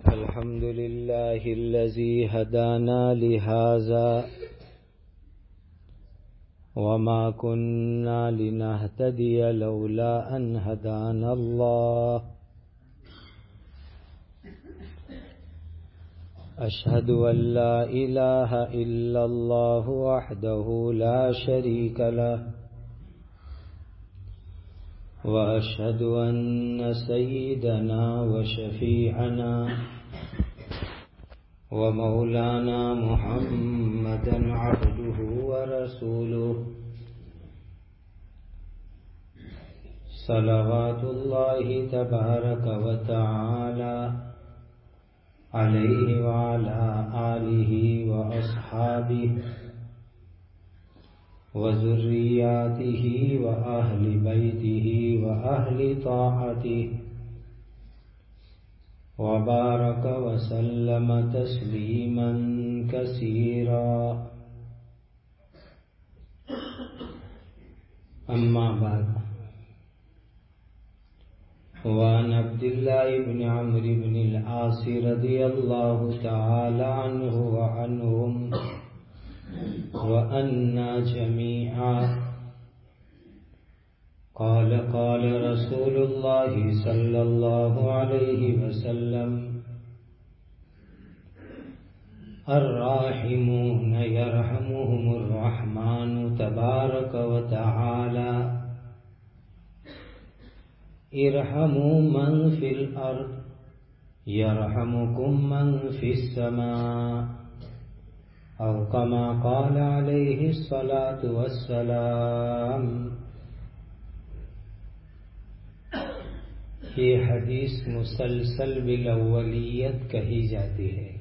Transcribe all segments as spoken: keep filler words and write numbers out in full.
الحمد لله الذي هدانا لهذا وما كنا لنهتدي لولا أن هدانا الله أشهد أن لا إله إلا الله وحده لا شريك له وأشهد أن سيدنا وشفيعنا ومولانا محمدا عبده ورسوله صلوات الله تبارك وتعالى عليه وعلى آله وأصحابه وذرياته وأهل بيته وأهل طاعته وبارك وسلم تسليما كثيرا. أما بعد، وعن عبد الله بن عمرو بن العاص رضي الله تعالى عنه وعنهم وأنا جميعا قال قال رسول الله صلى الله عليه وسلم: الراحمون يرحمهم الرحمن تبارك وتعالى ارحموا من في الأرض يرحمكم من في السماء، أو كما قال عليه الصلاة والسلام. یہ حدیث مسلسل بالاولیت کہی جاتی ہے،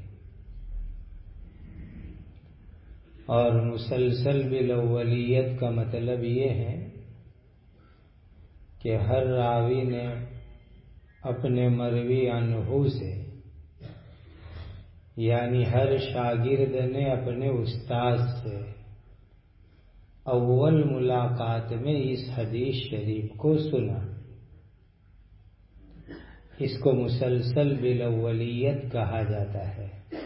اور مسلسل بالاولیت کا مطلب یہ ہے کہ ہر راوی نے اپنے مروی عنہ سے، یعنی ہر شاگرد نے اپنے استاد سے اول ملاقات میں اس حدیث شریف کو سنا. اس کو مسلسل بالاولیت کہا جاتا ہے،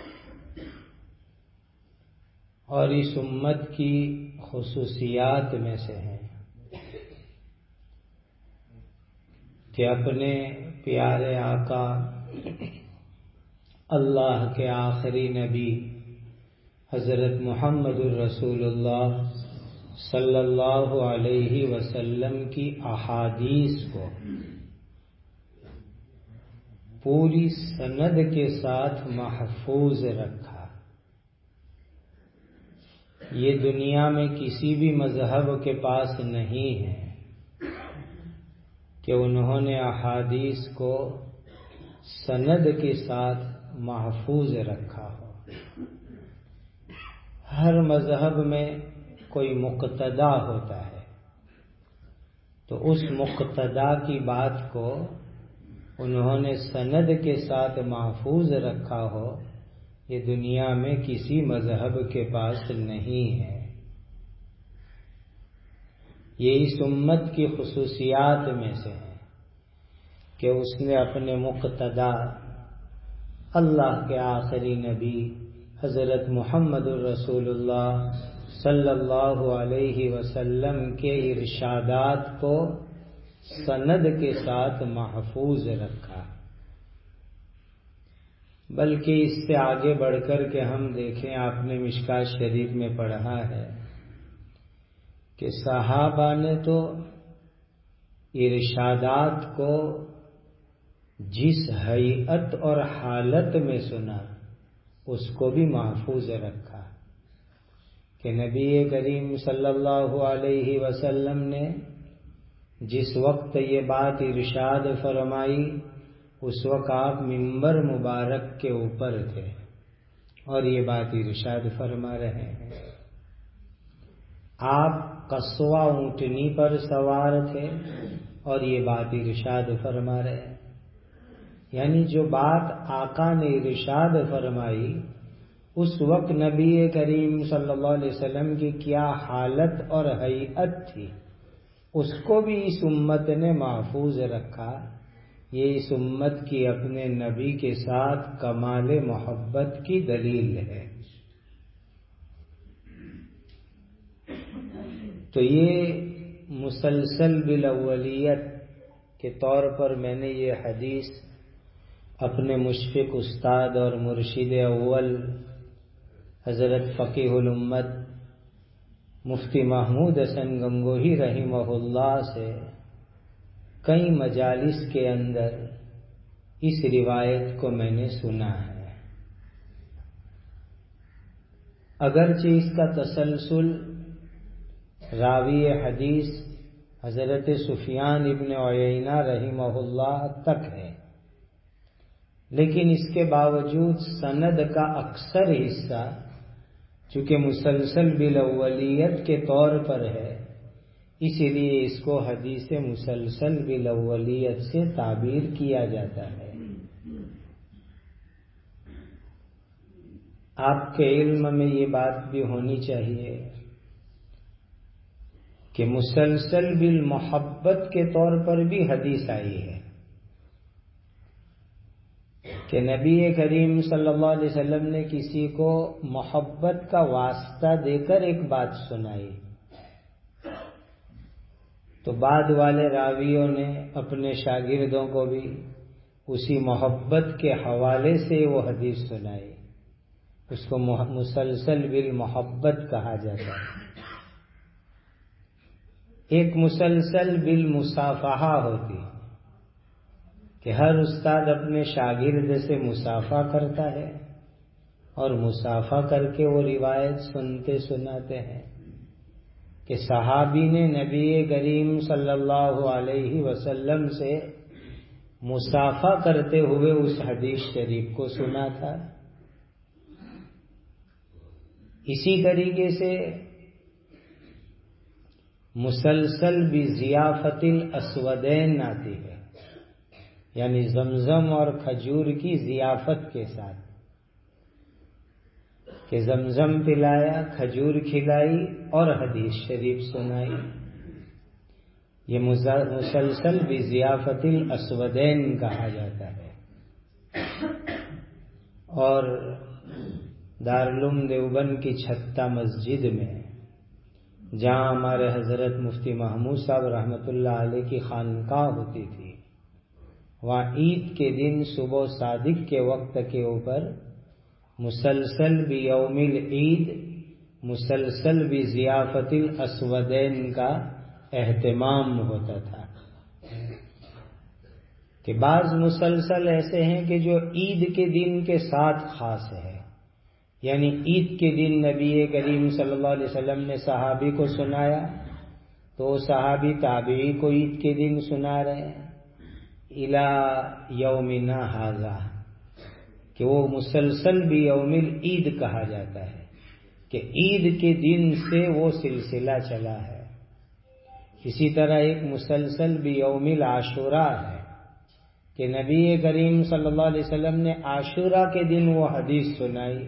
اور اس امت کی خصوصیات میں سے ہے کہ اپنے پیارے آقا اللہ کے آخری نبی حضرت محمد الرسول اللہ صلی اللہ علیہ وسلم کی احادیث کو پوری سند کے ساتھ محفوظ رکھا. یہ دنیا میں کسی بھی مذہب کے پاس نہیں ہے کہ انہوں نے احادیث کو سند کے ساتھ محفوظ رکھا ہو. ہر مذہب میں کوئی مقتدا ہوتا ہے، تو اس مقتدا کی بات کو انہوں نے سند کے ساتھ محفوظ رکھا ہو، یہ دنیا میں کسی مذہب کے پاس نہیں ہے. یہ اس امت کی خصوصیات میں سے ہے کہ اس نے اپنے مقتدا اللہ کے آخری نبی حضرت محمد الرسول اللہ صلی اللہ علیہ وسلم کے ارشادات کو سند کے ساتھ محفوظ رکھا. بلکہ اس سے آگے بڑھ کر کے ہم دیکھیں، آپ نے مشکات شریف میں پڑھا ہے کہ صحابہ نے تو ارشادات کو جس ہیئت اور حالت میں سنا اس کو بھی محفوظ رکھا، کہ نبی کریم صلی اللہ علیہ وسلم نے جس وقت یہ بات ارشاد فرمائی اس وقت آپ منبر مبارک کے اوپر تھے اور یہ بات ارشاد فرما رہے ہیں. آپ قصوہ اونٹنی پر سوار تھے اور یہ بات ارشاد فرما رہے ہیں. یعنی جو بات آقا نے ارشاد فرمائی اس وقت نبی کریم صلی اللہ علیہ وسلم کی کیا حالت اور ہیئت تھی، اس کو بھی اس امت نے محفوظ رکھا. یہ اس امت کی اپنے نبی کے ساتھ کمال محبت کی دلیل ہے۔ تو یہ مسلسل بالاولیت کے طور پر میں نے یہ حدیث اپنے مشفق استاد اور مرشد اول حضرت فقیہ الامت مفتی محمود حسن گنگوہی رحمہ اللہ سے کئی مجالس کے اندر اس روایت کو میں نے سنا ہے۔ اگرچہ اس کا تسلسل راوی حدیث حضرت سفیان ابن عیینہ رحمہ اللہ تک ہے، لیکن اس کے باوجود سند کا اکثر حصہ چونکہ مسلسل بالاولیت کے طور پر ہے، اسی لیے اس کو حدیث مسلسل بالاولیت سے تعبیر کیا جاتا ہے۔ آپ کے علم میں یہ بات بھی ہونی چاہیے کہ مسلسل بالمحبت کے طور پر بھی حدیث آئی ہے کہ نبی کریم صلی اللہ علیہ وسلم نے کسی کو محبت کا واسطہ دے کر ایک بات سنائی، تو بعد والے راویوں نے اپنے شاگردوں کو بھی اسی محبت کے حوالے سے وہ حدیث سنائی، اس کو مسلسل بالمحبت کہا جاتا ہے۔ ایک مسلسل بالمصافحہ ہوتی کہ ہر استاد اپنے شاگرد سے مصافحہ کرتا ہے اور مصافحہ کر کے وہ روایت سنتے سناتے ہیں کہ صحابی نے نبی کریم صلی اللہ علیہ وسلم سے مصافحہ کرتے ہوئے اس حدیث شریف کو سنا تھا۔ اسی طریقے سے مسلسل بضیافت الاسودین آتی ہے، یعنی زمزم اور کھجور کی ضیافت کے ساتھ کہ زمزم پلایا، کھجور کھلائی اور حدیث شریف سنائی، یہ مسلسل بضیافت الاسودین کہا جاتا ہے۔ اور دارالعلوم دیوبند کی چھتہ مسجد میں جہاں ہمارے حضرت مفتی محمود صاحب رحمۃ اللہ علیہ کی خانقاہ ہوتی تھی، وہاں عید کے دن صبح صادق کے وقت کے اوپر مسلسل بیوم العید مسلسل بضیافت الاسودین کا اہتمام ہوتا تھا کہ بعض مسلسل ایسے ہیں کہ جو عید کے دن کے ساتھ خاص ہے، یعنی عید کے دن نبی کریم صلی اللہ علیہ وسلم نے صحابی کو سنایا تو صحابی تابعی کو عید کے دن سنا رہے ہیں الی یومنا ھذا، کہ وہ مسلسل بیوم العید کہا جاتا ہے کہ عید کے دن سے وہ سلسلہ چلا ہے۔ اسی طرح ایک مسلسل بیوم العاشوراء ہے کہ نبی کریم صلی اللہ علیہ وسلم نے عاشوراء کے دن وہ حدیث سنائی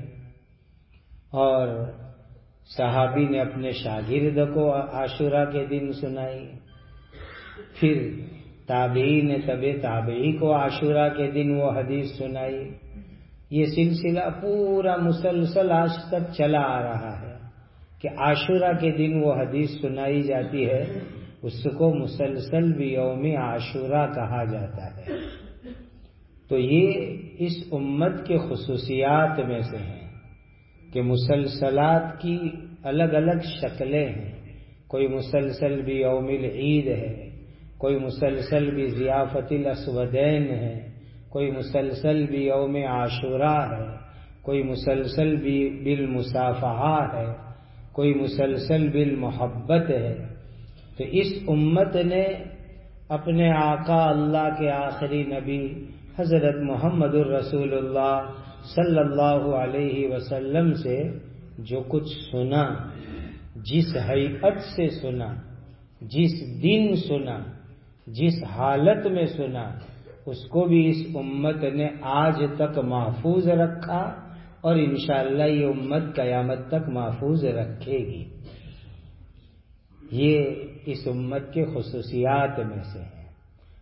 اور صحابی نے اپنے شاگرد کو عاشوراء کے دن سنائی، پھر تابعی نے تبع تابعی کو عاشوراء کے دن وہ حدیث سنائی۔ یہ سلسلہ پورا مسلسل آج تک چلا آ رہا ہے کہ عاشوراء کے دن وہ حدیث سنائی جاتی ہے، اس کو مسلسل بیوم عاشوراء کہا جاتا ہے۔ تو یہ اس امت کے خصوصیات میں سے ہیں کہ مسلسلات کی الگ الگ شکلیں ہیں، کوئی مسلسل بیوم العید ہے، کوئی مسلسل بضیافت الاسودین ہے، کوئی مسلسل بیوم عاشوراء ہے، کوئی مسلسل بالمصافحہ ہے، کوئی مسلسل بالمحبت ہے۔ تو اس امت نے اپنے آقا اللہ کے آخری نبی حضرت محمد الرسول اللہ صلی اللہ علیہ وسلم سے جو کچھ سنا، جس ہیئت سے سنا، جس دن سنا، جس حالت میں سنا، اس کو بھی اس امت نے آج تک محفوظ رکھا اور انشاءاللہ یہ امت قیامت تک محفوظ رکھے گی۔ یہ اس امت کے خصوصیات میں سے ہیں۔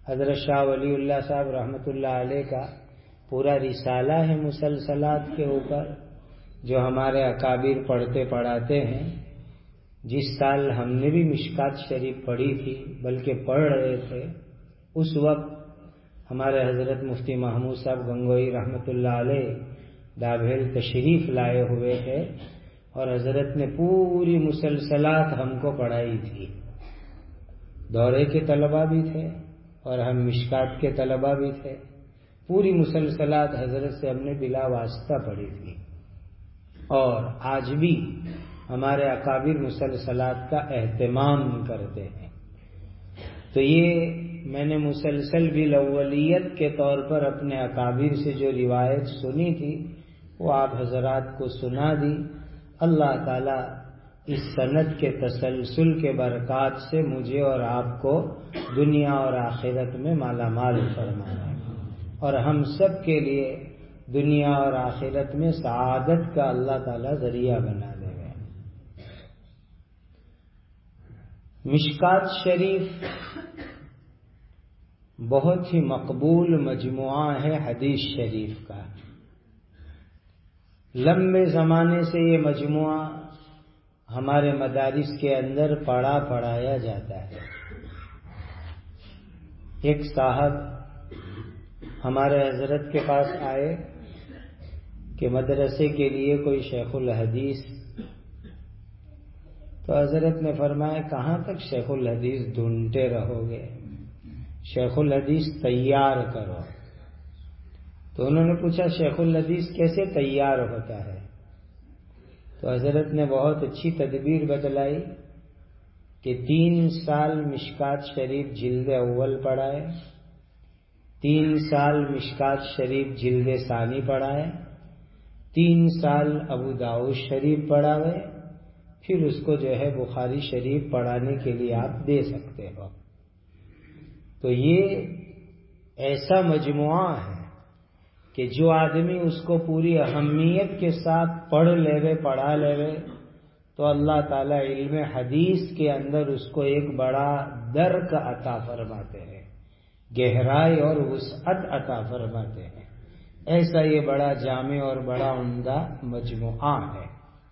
حضرت شاہ ولی اللہ صاحب رحمۃ اللہ علیہ کا پورا رسالہ ہے مسلسلات کے اوپر، جو ہمارے اکابر پڑھتے پڑھاتے ہیں۔ جس سال ہم نے بھی مشکات شریف پڑھی تھی، بلکہ پڑھ رہے تھے، اس وقت ہمارے حضرت مفتی محمود صاحب گنگوئی رحمۃ اللہ علیہ ڈابھیل تشریف لائے ہوئے تھے، اور حضرت نے پوری مسلسلات ہم کو پڑھائی تھی۔ دورے کے طلبہ بھی تھے اور ہم مشکات کے طلبہ بھی تھے، پوری مسلسلات حضرت سے ہم نے بلا واسطہ پڑھی تھی، اور آج بھی ہمارے اکابر مسلسلات کا اہتمام کرتے ہیں۔ تو یہ میں نے مسلسل بالاولیت کے طور پر اپنے اکابر سے جو روایت سنی تھی وہ آپ حضرات کو سنا دی۔ اللہ تعالیٰ اس سند کے تسلسل کے برکات سے مجھے اور آپ کو دنیا اور آخرت میں مالا مال فرمائے، اور ہم سب کے لیے دنیا اور آخرت میں سعادت کا اللہ تعالیٰ ذریعہ بنا دے گا۔ مشکات شریف بہت ہی مقبول مجموعہ ہے حدیث شریف کا۔ لمبے زمانے سے یہ مجموعہ ہمارے مدارس کے اندر پڑھا پڑھایا جاتا ہے۔ ایک صاحب ہمارے حضرت کے پاس آئے کہ مدرسے کے لیے کوئی شیخ الحدیث، تو حضرت نے فرمایا کہاں تک شیخ الحدیث ڈھونڈتے رہو گے، شیخ الحدیث تیار کرو۔ تو انہوں نے پوچھا شیخ الحدیث کیسے تیار ہوتا ہے؟ تو حضرت نے بہت اچھی تدبیر بتلائی کہ تین سال مشکات شریف جلد اول پڑھائے، تین سال مشکات شریف جلد ثانی پڑھائے، تین سال ابو داؤد شریف پڑھاوے، پھر اس کو جو ہے بخاری شریف پڑھانے کے لیے آپ دے سکتے ہو۔ تو یہ ایسا مجموعہ ہے کہ جو آدمی اس کو پوری اہمیت کے ساتھ پڑھ لے پڑھا لے تو اللہ تعالیٰ علم حدیث کے اندر اس کو ایک بڑا درک عطا فرماتے ہیں، گہرائی اور وسعت عطا فرماتے ہیں۔ ایسا یہ بڑا جامع اور بڑا عمدہ مجموعہ ہے۔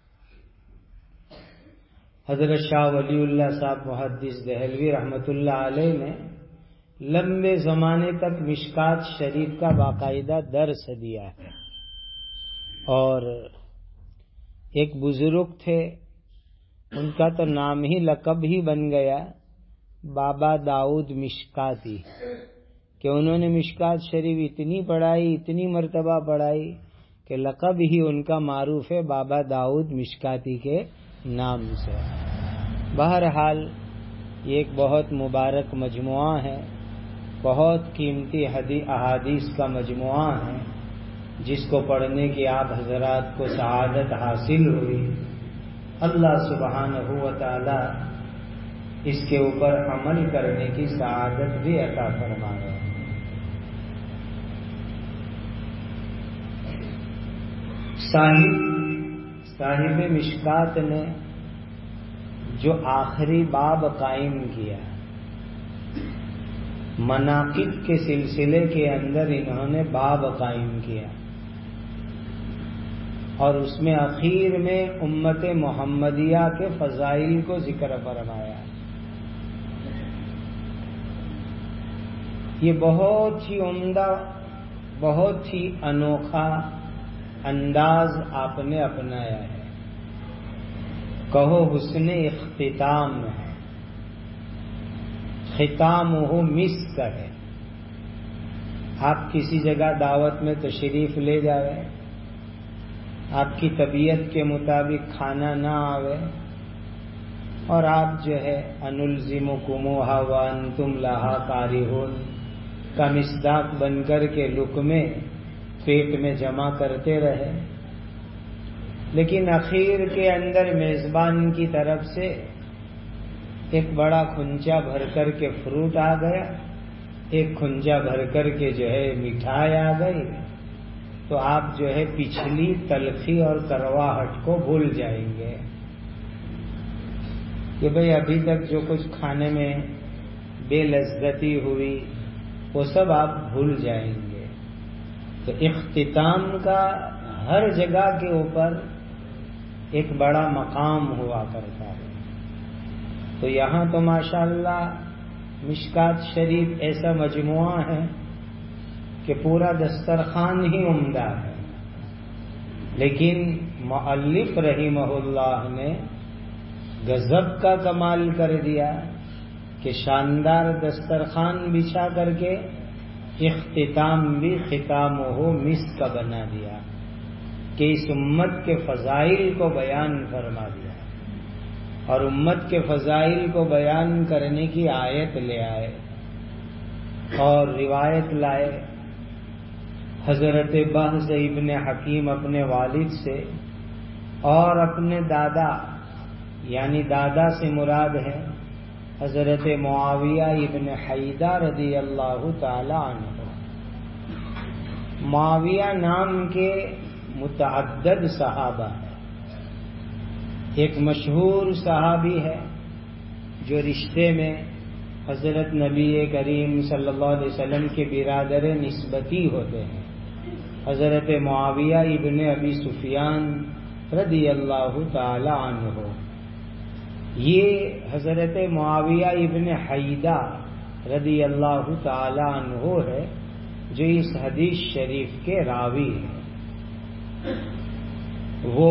حضرت شاہ ولی اللہ صاحب محدث دہلوی رحمۃ اللہ علیہ نے لمبے زمانے تک مشکات شریف کا باقاعدہ درس دیا ہے، اور ایک بزرگ تھے، ان کا تو نام ہی لقب ہی بن گیا بابا داؤد مشکاتی، کہ انہوں نے مشکات شریف اتنی پڑھائی اتنی مرتبہ پڑھائی کہ لقب ہی ان کا معروف ہے بابا داؤد مشکاتی کے نام سے۔ بہرحال یہ ایک بہت مبارک مجموعہ ہے، بہت قیمتی احادیث کا مجموعہ ہے، جس کو پڑھنے کی آپ حضرات کو سعادت حاصل ہوئی۔ اللہ سبحانہ و تعالی اس کے اوپر عمل کرنے کی سعادت بھی عطا فرمائے۔ صاحب صاحب مشکات نے جو آخری باب قائم کیا مناقب کے سلسلے کے اندر، انہوں نے باب قائم کیا اور اس میں اخیر میں امت محمدیہ کے فضائل کو ذکر فرمایا۔ یہ بہت ہی عمدہ، بہت ہی انوکھا انداز آپ نے اپنایا ہے، کہو حسن اختتام ہے، ختام ہو مسک ہے۔ آپ کسی جگہ دعوت میں تشریف لے جاوے، آپ کی طبیعت کے مطابق کھانا نہ آوے، اور آپ جو ہے انلزمکموہا وانتم لہا کارہون کا مصداق بن کر کے لقمے پیٹ میں جمع کرتے رہے، لیکن اخیر کے اندر میزبان کی طرف سے ایک بڑا کھنچا بھر کر کے فروٹ آ گیا، ایک کھنچا بھر کر کے جو ہے مٹھائی آ گئی، تو آپ جو ہے پچھلی تلخی اور کرواہٹ کو بھول جائیں گے کہ بھئی ابھی تک جو کچھ کھانے میں بے لذتی ہوئی، وہ سب آپ بھول جائیں گے۔ تو اختتام کا ہر جگہ کے اوپر ایک بڑا مقام ہوا کرتا ہے۔ تو یہاں تو ماشاءاللہ مشکات شریف ایسا مجموعہ ہے کہ پورا دسترخوان ہی عمدہ ہے، لیکن مؤلف رحمہ اللہ نے غضب کا کمال کر دیا کہ شاندار دسترخوان بچھا کر کے اختتام بھی ختام ہو مسک کا بنا دیا، کہ اس امت کے فضائل کو بیان فرما دیا، اور امت کے فضائل کو بیان کرنے کی آیت لے آئے اور روایت لائے حضرت بہز ابن حکیم اپنے والد سے اور اپنے دادا، یعنی دادا سے مراد ہے حضرت معاویہ ابن حیدہ رضی اللہ تعالی عنہ۔ معاویہ نام کے متعدد صحابہ ہیں۔ ایک مشہور صحابی ہے جو رشتے میں حضرت نبی کریم صلی اللہ علیہ وسلم کے برادر نسبتی ہوتے ہیں، حضرت معاویہ ابن ابی سفیان رضی اللہ تعالی عنہ۔ یہ حضرت معاویہ ابن حیدہ رضی اللہ تعالی عنہ ہے جو اس حدیث شریف کے راوی ہیں۔ وہ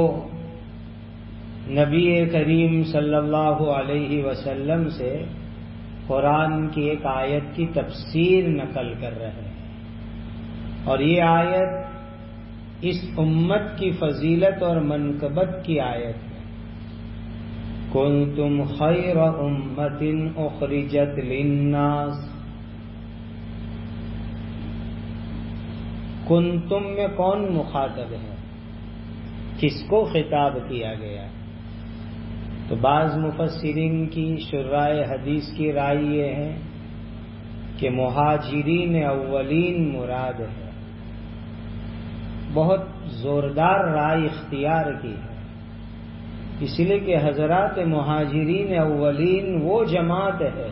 نبی کریم صلی اللہ علیہ وسلم سے قرآن کی ایک آیت کی تفسیر نقل کر رہے ہیں، اور یہ آیت اس امت کی فضیلت اور منقبت کی آیت ہے۔ کنتم خیر امت اخرجت للناس، کنتم میں کون مخاطب ہے، کس کو خطاب کیا گیا؟ تو بعض مفسرین کی شراح حدیث کی رائے یہ ہے کہ مہاجرین اولین مراد ہے۔ بہت زوردار رائے اختیار کی ہے، اس لیے کہ حضرات مہاجرین اولین وہ جماعت ہے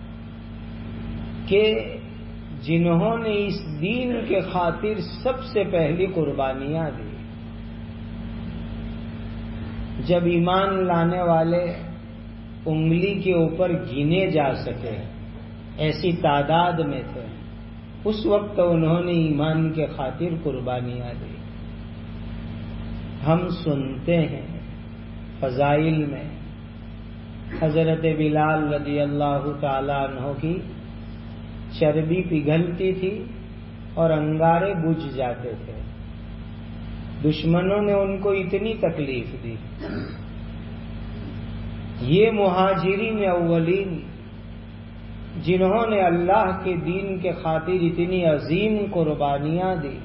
کہ جنہوں نے اس دین کے خاطر سب سے پہلی قربانیاں دی۔ جب ایمان لانے والے انگلی کے اوپر گنے جا سکے ایسی تعداد میں تھے، اس وقت انہوں نے ایمان کے خاطر قربانیاں دی۔ ہم سنتے ہیں فضائل میں حضرت بلال رضی اللہ تعالی عنہ کی چربی پگھلتی تھی اور انگارے بجھ جاتے تھے، دشمنوں نے ان کو اتنی تکلیف دی۔ یہ مہاجرین اولین جنہوں نے اللہ کے دین کے خاطر اتنی عظیم قربانیاں دی،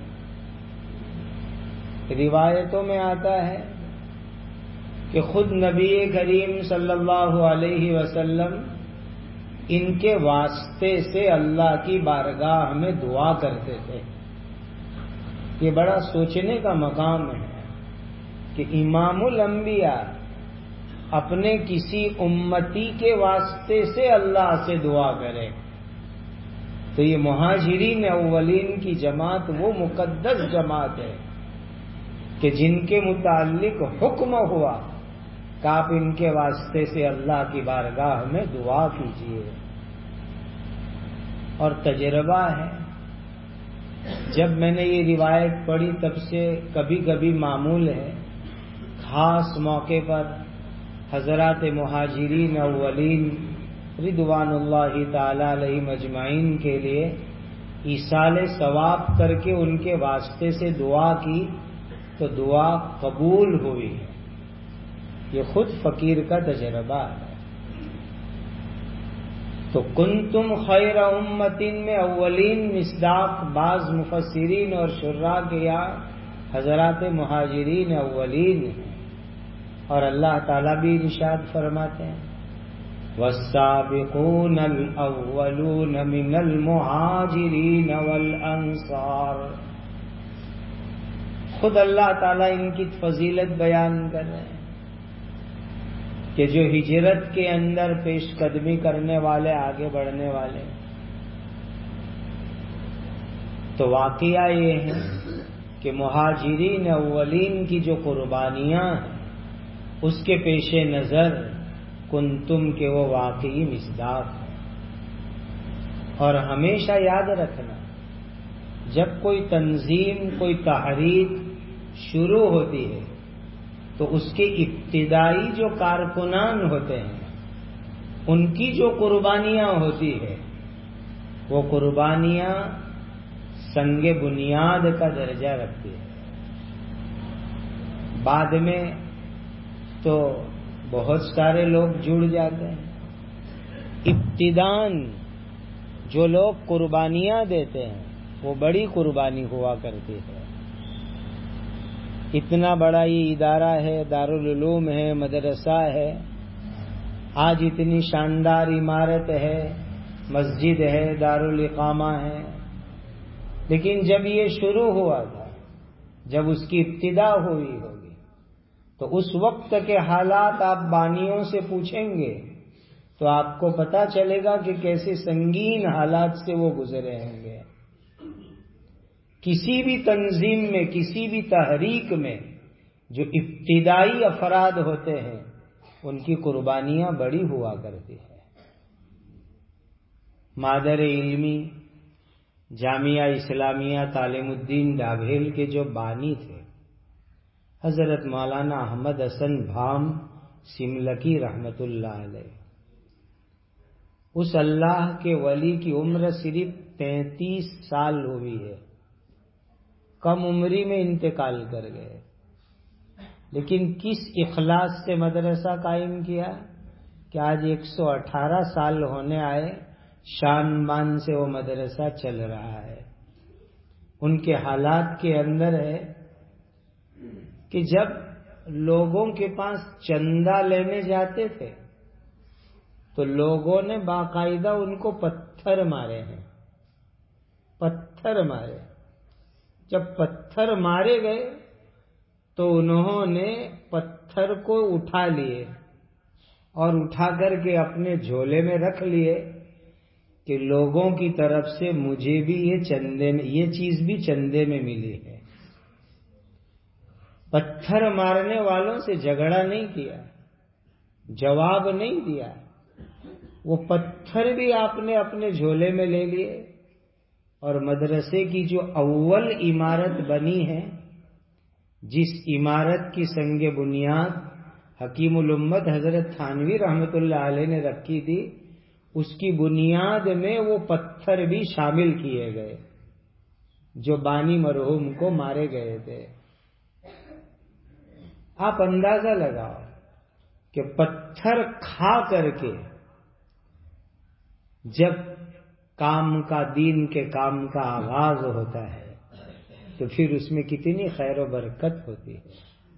روایتوں میں آتا ہے کہ خود نبی کریم صلی اللہ علیہ وسلم ان کے واسطے سے اللہ کی بارگاہ میں دعا کرتے تھے۔ یہ بڑا سوچنے کا مقام ہے کہ امام الانبیاء اپنے کسی امتی کے واسطے سے اللہ سے دعا کرے، تو یہ مہاجرین اولین کی جماعت وہ مقدس جماعت ہے کہ جن کے متعلق حکم ہوا کہ آپ ان کے واسطے سے اللہ کی بارگاہ میں دعا کیجیے۔ اور تجربہ ہے، جب میں نے یہ روایت پڑھی تب سے کبھی کبھی معمول ہے خاص موقع پر حضرات مہاجرین اولین رضوان اللہ تعالی علیہ مجمعین کے لیے ایصال ثواب کر کے ان کے واسطے سے دعا کی تو دعا قبول ہوئی ہے۔ یہ خود فقیر کا تجربہ ہے۔ تو کنتم خیر امتن میں اولین مصداق بعض مفسرین اور شراح کے یہاں حضرات مہاجرین اولین ہیں، اور اللہ تعالیٰ بھی ارشاد فرماتے ہیں والسابقون الاولون من المہاجرین والانصار۔ خود اللہ تعالیٰ ان کی فضیلت بیان کر رہے ہیں کہ جو ہجرت کے اندر پیش قدمی کرنے والے، آگے بڑھنے والے، تو واقعہ یہ ہے کہ مہاجرین اولین کی جو قربانیاں ہیں اس کے پیش نظر کنتم کے وہ واقعی مصداق ہے۔ اور ہمیشہ یاد رکھنا، جب کوئی تنظیم، کوئی تحریک شروع ہوتی ہے تو اس کے ابتدائی جو کارکنان ہوتے ہیں ان کی جو قربانیاں ہوتی ہے وہ قربانیاں سنگ بنیاد کا درجہ رکھتی ہے۔ بعد میں تو بہت سارے لوگ جڑ جاتے ہیں، ابتداً جو لوگ قربانیاں دیتے ہیں وہ بڑی قربانی ہوا کرتی ہے۔ اتنا بڑا یہ ادارہ ہے، دارالعلوم ہے، مدرسہ ہے، آج اتنی شاندار عمارت ہے، مسجد ہے، دارالاقامہ ہے، لیکن جب یہ شروع ہوا تھا، جب اس کی ابتدا ہوئی ہوگی تو اس وقت کے حالات آپ بانیوں سے پوچھیں گے تو آپ کو پتا چلے گا کہ کیسے سنگین حالات سے وہ گزرے ہوں گے۔ کسی بھی تنظیم میں، کسی بھی تحریک میں جو ابتدائی افراد ہوتے ہیں ان کی قربانیاں بڑی ہوا کرتی ہے۔ مادر علمی جامعہ اسلامیہ تعلیم الدین ڈابھیل کے جو بانی تھے حضرت مولانا احمد حسن بھام سملکی رحمت اللہ علیہ، اس اللہ کے ولی کی عمر صرف تینتیس سال ہوئی ہے، کم عمری میں انتقال کر گئے، لیکن کس اخلاص سے مدرسہ قائم کیا کہ آج ایک سو اٹھارہ سال ہونے آئے، شان بان سے وہ مدرسہ چل رہا ہے۔ ان کے حالات کے اندر ہے کہ جب لوگوں کے پاس چندہ لینے جاتے تھے تو لوگوں نے باقاعدہ ان کو پتھر مارے ہیں، پتھر مارے۔ جب پتھر مارے گئے تو انہوں نے پتھر کو اٹھا لیے اور اٹھا کر کے اپنے جھولے میں رکھ لیے کہ لوگوں کی طرف سے مجھے بھی یہ چندے میں، یہ چیز بھی چندے میں ملی ہے۔ پتھر مارنے والوں سے جھگڑا نہیں کیا، جواب نہیں دیا، وہ پتھر بھی آپ نے اپنے جھولے میں لے لیے، اور مدرسے کی جو اول عمارت بنی ہے، جس عمارت کی سنگ بنیاد حکیم الامت حضرت تھانوی رحمت اللہ علیہ نے رکھی تھی، اس کی بنیاد میں وہ پتھر بھی شامل کیے گئے جو بانی مرحوم کو مارے گئے تھے۔ آپ اندازہ لگاؤ کہ پتھر کھا کر کے جب کام کا، دین کے کام کا آغاز ہوتا ہے تو پھر اس میں کتنی خیر و برکت ہوتی ہے۔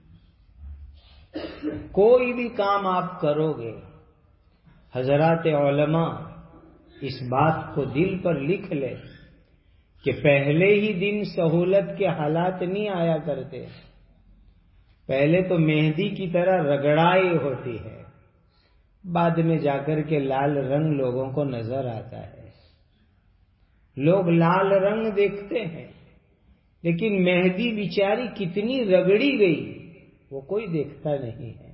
کوئی بھی کام آپ کرو گے، حضرات علماء اس بات کو دل پر لکھ لے کہ پہلے ہی دن سہولت کے حالات نہیں آیا کرتے، پہلے تو مہندی کی طرح رگڑائی ہوتی ہے، بعد میں جا کر کے لال رنگ لوگوں کو نظر آتا ہے۔ لوگ لال رنگ دیکھتے ہیں لیکن مہندی بیچاری کتنی رگڑی گئی وہ کوئی دیکھتا نہیں ہے۔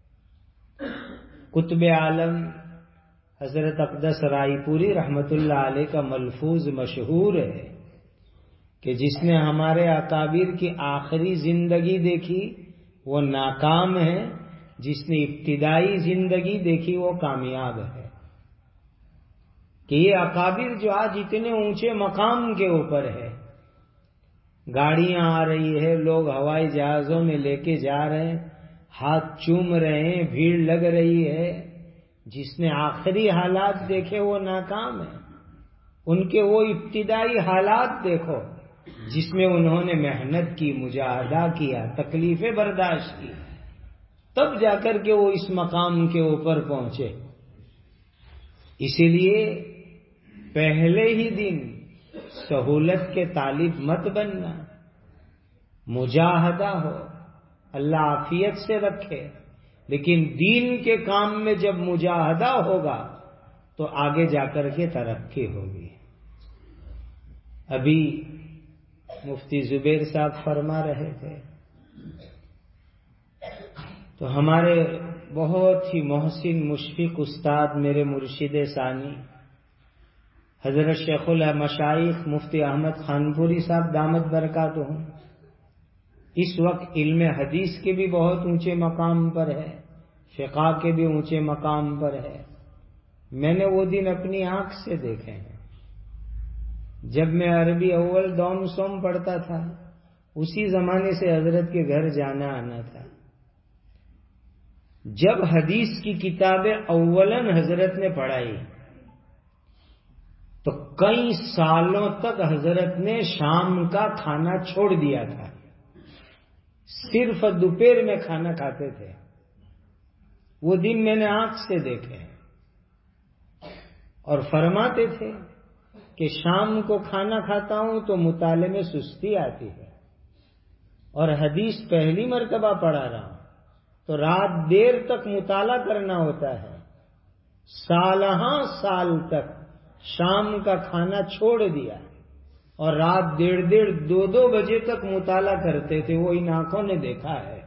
قطب عالم حضرت اقدس رائے پوری رحمت اللہ علیہ کا ملفوظ مشہور ہے کہ جس نے ہمارے اکابر کی آخری زندگی دیکھی وہ ناکام ہے، جس نے ابتدائی زندگی دیکھی وہ کامیاب ہے۔ کہ یہ اکابر جو آج اتنے اونچے مقام کے اوپر ہے، گاڑیاں آ رہی ہے، لوگ ہوائی جہازوں میں لے کے جا رہے ہیں، ہاتھ چوم رہے ہیں، بھیڑ لگ رہی ہے، جس نے آخری حالات دیکھے وہ ناکام ہے۔ ان کے وہ ابتدائی حالات دیکھو جس میں انہوں نے محنت کی، مجاہدہ کیا، تکلیفیں برداشت کی، تب جا کر کے وہ اس مقام کے اوپر پہنچے۔ اسی لیے پہلے ہی دن سہولت کے طالب مت بننا، مجاہدہ ہو، اللہ عافیت سے رکھے، لیکن دین کے کام میں جب مجاہدہ ہوگا تو آگے جا کر کے ترقی ہوگی۔ ابھی مفتی زبیر صاحب فرما رہے تھے تو ہمارے بہت ہی محسن مشفق استاد میرے مرشد ثانی حضرت شیخ المشائخ مفتی احمد خانپوری صاحب دامت برکاتہم اس وقت علم حدیث کے بھی بہت اونچے مقام پر ہے، فقہ کے بھی اونچے مقام پر ہے۔ میں نے وہ دن اپنی آنکھ سے دیکھے ہیں جب میں عربی اول دوم سوم پڑھتا تھا، اسی زمانے سے حضرت کے گھر جانا آنا تھا۔ جب حدیث کی کتابیں اولن حضرت نے پڑھائی تو کئی سالوں تک حضرت نے شام کا کھانا چھوڑ دیا تھا، صرف دوپہر میں کھانا کھاتے تھے۔ وہ دن میں نے آنکھ سے دیکھے اور فرماتے تھے کہ شام کو کھانا کھاتا ہوں تو مطالعے میں سستی آتی ہے، اور حدیث پہلی مرتبہ پڑھا رہا ہوں تو رات دیر تک مطالعہ کرنا ہوتا ہے۔ سالہاں سال تک شام کا کھانا چھوڑ دیا اور رات ڈیڑھ ڈیڑھ دو دو بجے تک مطالعہ کرتے تھے، وہ ان آنکھوں نے دیکھا ہے۔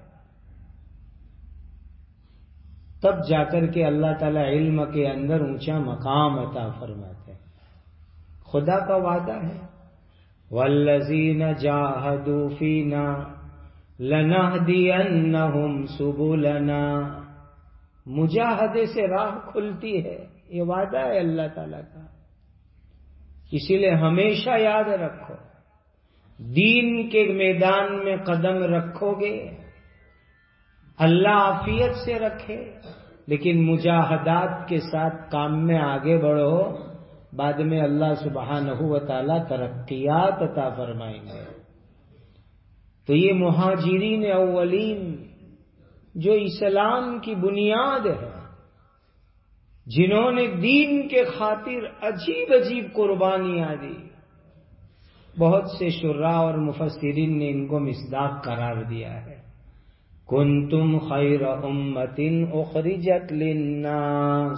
تب جا کر کے اللہ تعالیٰ علم کے اندر اونچا مقام عطا فرماتے ہیں۔ خدا کا وعدہ ہے والذین جاہدوا فینا لنہدینہم سبلنا، مجاہدے سے راہ کھلتی ہے، یہ وعدہ ہے اللہ تعالیٰ کا۔ اسی لیے ہمیشہ یاد رکھو، دین کے میدان میں قدم رکھو گے اللہ عافیت سے رکھے، لیکن مجاہدات کے ساتھ کام میں آگے بڑھو، بعد میں اللہ سبحانہ و تعالی ترقیات عطا فرمائیں گے۔ تو یہ مہاجرین اولین جو اسلام کی بنیاد ہے، جنہوں نے دین کے خاطر عجیب عجیب قربانیاں دی، بہت سے شراح اور مفسرین نے ان کو مصداق قرار دیا ہے۔ کنتم خیر امت اخرجت للناس،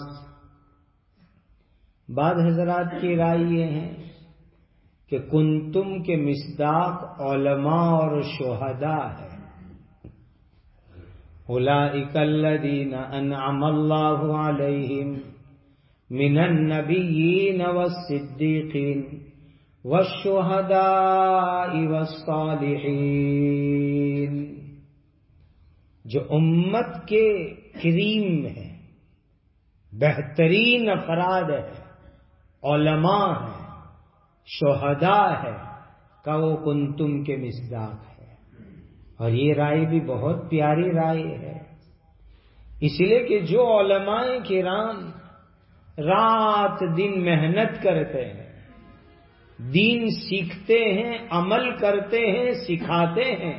بعض حضرات کی رائے یہ ہے کہ کنتم کے مصداق علماء اور شہداء ہے۔ اولئک الذین انعم اللہ علیہم من النبیین والصدیقین والشہداء والصالحین، جو امت کے کریم ہیں، بہترین افراد ہیں، علماء ہیں، شہداء ہے، کا وہ کنتم کے مصداق ہے۔ اور یہ رائے بھی بہت پیاری رائے ہے، اس لیے کہ جو علماء کرام رات دن محنت کرتے ہیں، دین سیکھتے ہیں، عمل کرتے ہیں، سکھاتے ہیں،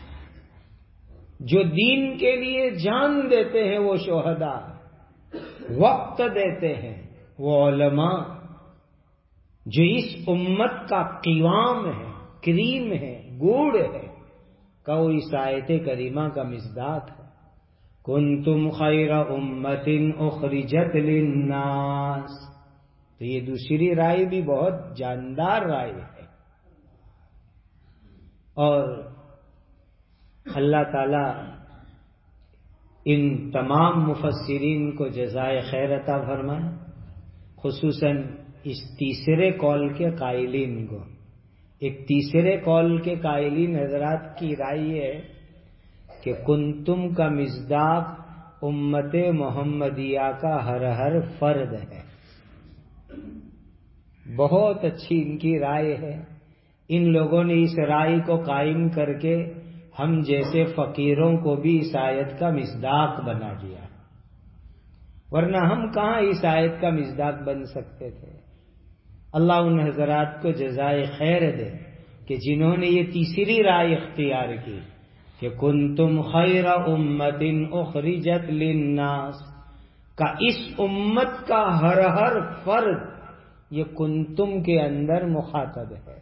جو دین کے لیے جان دیتے ہیں وہ شہداء، وقت دیتے ہیں وہ علماء، جو اس امت کا قوام ہے، کریم ہے، گوڑ ہے، کا وہ اس آیت کریمہ کا مصداق ہے۔ کنتم خیر امت اخرجت للناس، تو یہ دوسری رائے بھی بہت جاندار رائے ہے۔ اور اللہ تعالی ان تمام مفسرین کو جزائے خیر عطا فرمائے، خصوصاً اس تیسرے قول کے قائلین کو۔ ایک تیسرے قول کے قائلین حضرات کی رائے ہے کہ کنتم کا مصداق امت محمدیہ کا ہر ہر فرد ہے۔ بہت اچھی ان کی رائے ہے۔ ان لوگوں نے اس رائے کو قائم کر کے ہم جیسے فقیروں کو بھی اس آیت کا مصداق بنا دیا، ورنہ ہم کہاں اس آیت کا مصداق بن سکتے تھے۔ اللہ ان حضرات کو جزائے خیر دے کہ جنہوں نے یہ تیسری رائے اختیار کی کہ کنتم خیر امت اخرجت للناس، کا اس امت کا ہر ہر فرد یہ کنتم کے اندر مخاطب ہے۔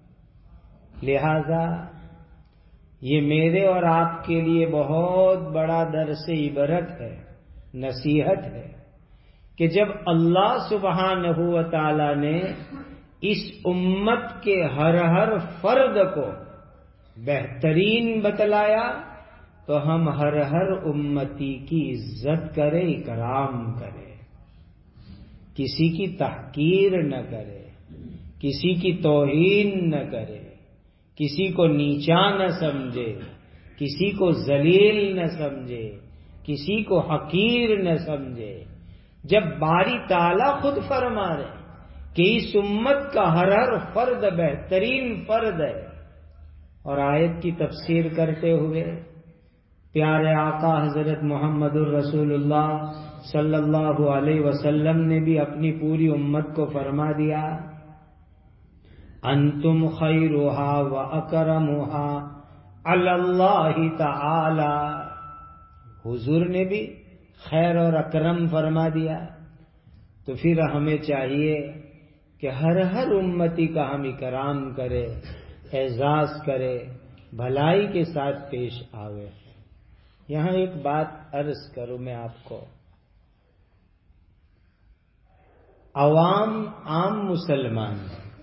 لہذا یہ میرے اور آپ کے لیے بہت بڑا درس عبرت ہے، نصیحت ہے کہ جب اللہ سبحانہ و تعالی نے اس امت کے ہر ہر فرد کو بہترین بتلایا تو ہم ہر ہر امتی کی عزت کرے، اکرام کرے، کسی کی تحقیر نہ کرے، کسی کی توہین نہ کرے، کسی کو نیچا نہ سمجھے، کسی کو ذلیل نہ سمجھے، کسی کو حقیر نہ سمجھے۔ جب باری تعالیٰ خود فرما رہے کہ اس امت کا ہر ہر فرد بہترین فرد ہے، اور آیت کی تفسیر کرتے ہوئے پیارے آقا حضرت محمد الرسول اللہ صلی اللہ علیہ وسلم نے بھی اپنی پوری امت کو فرما دیا، انتم خیرھا واکرمھا علی اللہ تعالی۔ حضور نے بھی خیر اور اکرم فرما دیا، تو پھر ہمیں چاہیے کہ ہر ہر امتی کا ہم اکرام کرے، اعزاز کرے، بھلائی کے ساتھ پیش آوے۔ یہاں ایک بات عرض کروں میں آپ کو، عوام عام مسلمان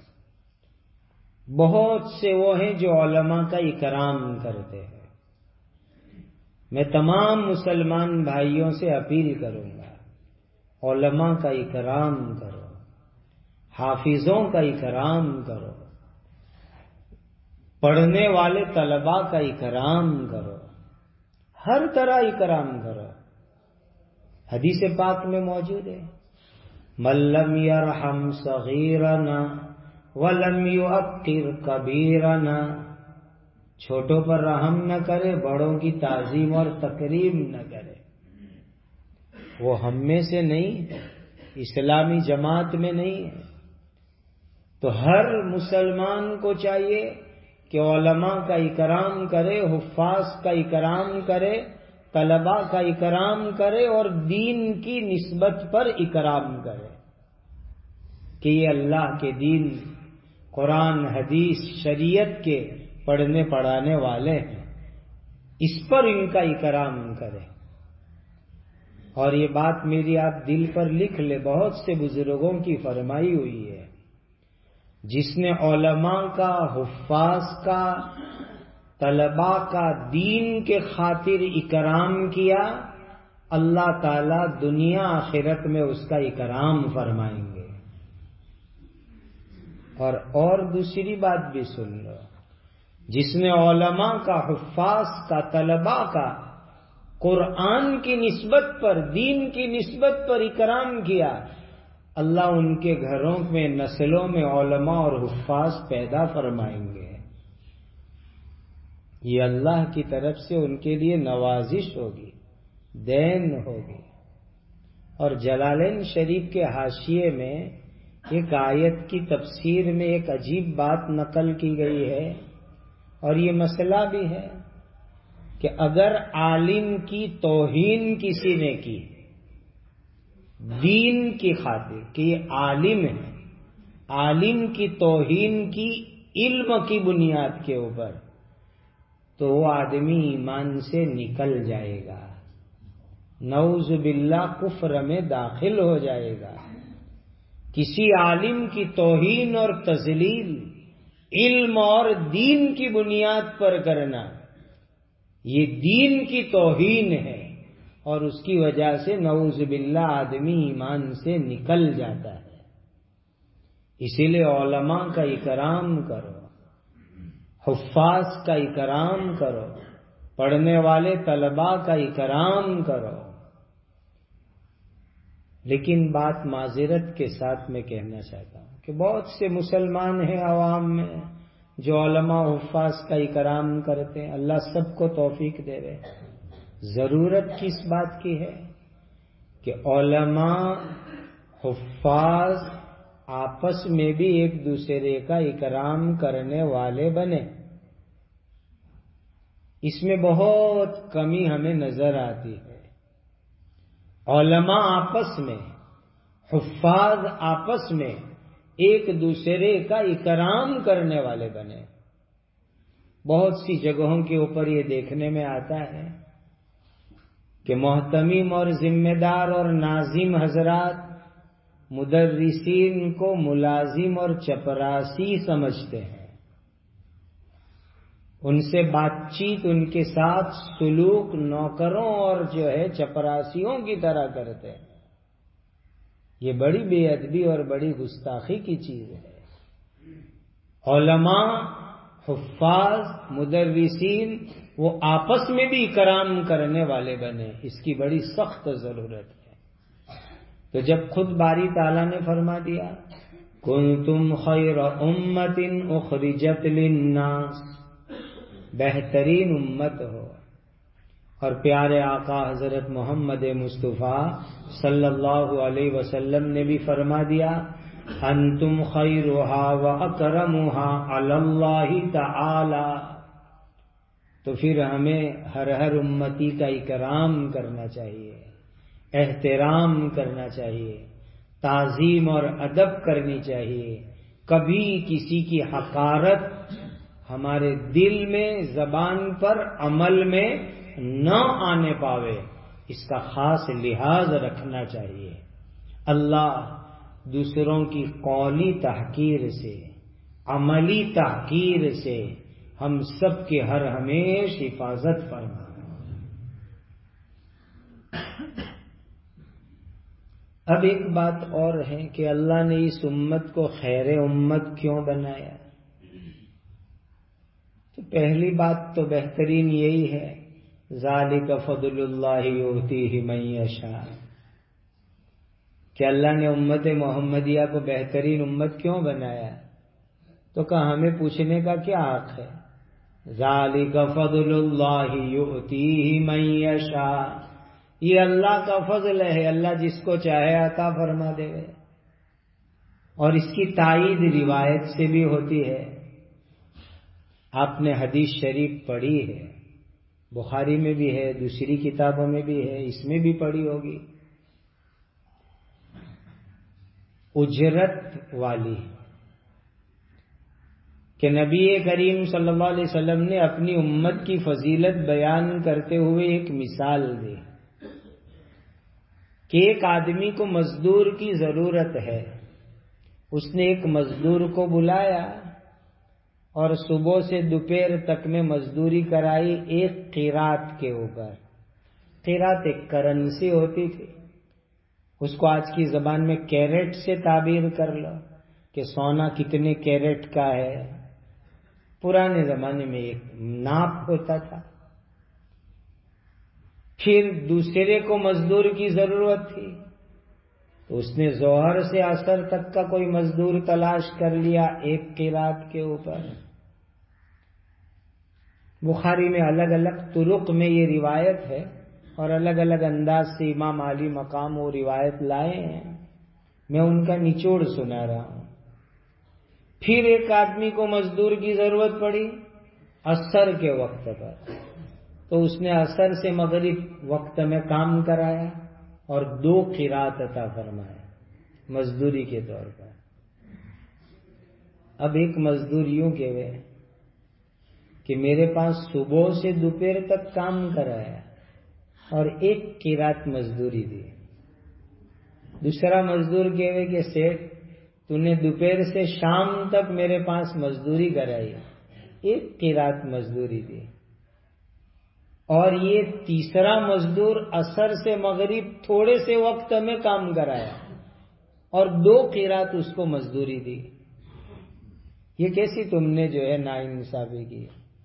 بہت سے وہ ہیں جو علماء کا اکرام کرتے ہیں۔ میں تمام مسلمان بھائیوں سے اپیل کروں گا، علماء کا اکرام کرو، حافظوں کا اکرام کرو، پڑھنے والے طلباء کا اکرام کرو، ہر طرح اکرام کرو۔ حدیث پاک میں موجود ہے، من لم یرحم صغیرنا ولم یوقر کبیرنا، چھوٹوں پر رحم نہ کرے، بڑوں کی تعظیم اور تکریم نہ کرے، وہ ہم میں سے نہیں، اسلامی جماعت میں نہیں ہے۔ تو ہر مسلمان کو چاہیے کہ علماء کا اکرام کرے، حفاظ کا اکرام کرے، طلباء کا اکرام کرے، اور دین کی نسبت پر اکرام کرے کہ یہ اللہ کے دین، قرآن، حدیث، شریعت کے پڑھنے پڑھانے والے ہیں، اس پر ان کا اکرام کرے۔ اور یہ بات میری آپ دل پر لکھ لے، بہت سے بزرگوں کی فرمائی ہوئی ہے، جس نے علماء کا، حفاظ کا، طلباء کا دین کے خاطر اکرام کیا، اللہ تعالی دنیا آخرت میں اس کا اکرام فرمائیں گے۔ اور اور دوسری بات بھی سن لو، جس نے علماء کا، حفاظ کا، طلباء کا قرآن کی نسبت پر، دین کی نسبت پر اکرام کیا، اللہ ان کے گھروں میں، نسلوں میں علماء اور حفاظ پیدا فرمائیں گے۔ یہ اللہ کی طرف سے ان کے لیے نوازش ہوگی، دین ہوگی۔ اور جلالین شریف کے حاشیے میں ایک آیت کی تفسیر میں ایک عجیب بات نقل کی گئی ہے، اور یہ مسئلہ بھی ہے کہ اگر عالم کی توہین کسی نے کی دین کی خاطر کہ یہ عالم ہے، عالم کی توہین کی علم کی بنیاد کے اوپر، تو وہ آدمی ایمان سے نکل جائے گا، نعوذ باللہ کفر میں داخل ہو جائے گا۔ کسی عالم کی توہین اور تذلیل علم اور دین کی بنیاد پر کرنا، یہ دین کی توہین ہے، اور اس کی وجہ سے نعوذ باللہ آدمی ایمان سے نکل جاتا ہے۔ اسی لیے علماء کا اکرام کرو، حفاظ کا اکرام کرو، پڑھنے والے طلباء کا اکرام کرو۔ لیکن بات معذرت کے ساتھ میں کہنا چاہتا ہوں کہ بہت سے مسلمان ہیں عوام میں جو علماء حفاظ کا اکرام کرتے ہیں، اللہ سب کو توفیق دے رہے۔ ضرورت کس بات کی ہے کہ علماء، حفاظ آپس میں بھی ایک دوسرے کا اکرام کرنے والے بنے۔ اس میں بہت کمی ہمیں نظر آتی ہے۔ علماء آپس میں، حفاظ آپس میں ایک دوسرے کا اکرام کرنے والے بنے۔ بہت سی جگہوں کے اوپر یہ دیکھنے میں آتا ہے کہ محتمم اور ذمہ دار اور ناظم حضرات مدرسین کو ملازم اور چپراسی سمجھتے ہیں، ان سے بات چیت، ان کے ساتھ سلوک نوکروں اور جو ہے چپراسیوں کی طرح کرتے ہیں۔ یہ بڑی بے ادبی اور بڑی گستاخی کی چیز ہے۔ علماء، حفاظ، مدرسین وہ آپس میں بھی اکرام کرنے والے بنے، اس کی بڑی سخت ضرورت ہے۔ تو جب خود باری تعالیٰ نے فرما دیا کنتم خیر امت اخرجت للناس، بہترین امت ہو، اور پیارے آقا حضرت محمد مصطفیٰ صلی اللہ علیہ وسلم نے بھی فرما دیا انتم خیرھا واکرمھا علی اللہ تعالی، تو پھر ہمیں ہر ہر امتی کا اکرام کرنا چاہیے، احترام کرنا چاہیے، تعظیم اور ادب کرنی چاہیے، کبھی کسی کی حقارت ہمارے دل میں، زبان پر، عمل میں نہ آنے پاوے، اس کا خاص لحاظ رکھنا چاہیے۔ اللہ دوسروں کی قولی تحقیر سے، عملی تحقیر سے ہم سب کی ہر ہمیش حفاظت فرما۔ اب ایک بات اور ہے کہ اللہ نے اس امت کو خیر امت کیوں بنایا؟ تو پہلی بات تو بہترین یہی ہے ذالک فضل اللہ یؤتیہ من یشاء، کہ اللہ نے امت محمدیہ کو بہترین امت کیوں بنایا؟ تو کہا ہمیں پوچھنے کا کیا حق ہے؟ ذالک فضل اللہ یؤتیہ من یشاء، یہ اللہ کا فضل ہے، اللہ جس کو چاہے عطا فرما دے، اور اس کی تائید روایت سے بھی ہوتی ہے۔ آپ نے حدیث شریف پڑھی ہے، بخاری میں بھی ہے، دوسری کتابوں میں بھی ہے، اس میں بھی پڑھی ہوگی، اجرت والی، کہ نبی کریم صلی اللہ علیہ وسلم نے اپنی امت کی فضیلت بیان کرتے ہوئے ایک مثال دی کہ ایک آدمی کو مزدور کی ضرورت ہے، اس نے ایک مزدور کو بلایا اور صبح سے دوپہر تک میں مزدوری کرائی ایک قیرات کے اوپر۔ قیرات ایک کرنسی ہوتی تھی، اس کو آج کی زبان میں کیرٹ سے تعبیر کر لو کہ سونا کتنے کیرٹ کا ہے، پرانے زمانے میں ایک ناپ ہوتا تھا۔ پھر دوسرے کو مزدور کی ضرورت تھی تو اس نے ظہر سے عصر تک کا کوئی مزدور تلاش کر لیا ایک قیرات کے اوپر۔ بخاری میں الگ الگ طرق میں یہ روایت ہے اور الگ الگ انداز سے امام علی مقام وہ روایت لائے ہیں، میں ان کا نچوڑ سنا رہا ہوں۔ پھر ایک آدمی کو مزدور کی ضرورت پڑی عصر کے وقت پر، تو اس نے عصر سے مغرب وقت میں کام کرایا اور دو قرات عطا فرمائے مزدوری کے طور پر۔ اب ایک مزدور یوں کہے کہ میرے پاس صبح سے دوپہر تک کام کرایا اور ایک قرات مزدوری دی، دوسرا مزدور کہے کہ سیٹھ تو نے دوپہر سے شام تک میرے پاس مزدوری کرائی، ایک قرات مزدوری دی، اور یہ تیسرا مزدور عصر سے مغرب تھوڑے سے وقت میں کام کرایا اور دو قرات اس کو مزدوری دی، یہ کیسی تم نے جو ہے ناانصافی کی؟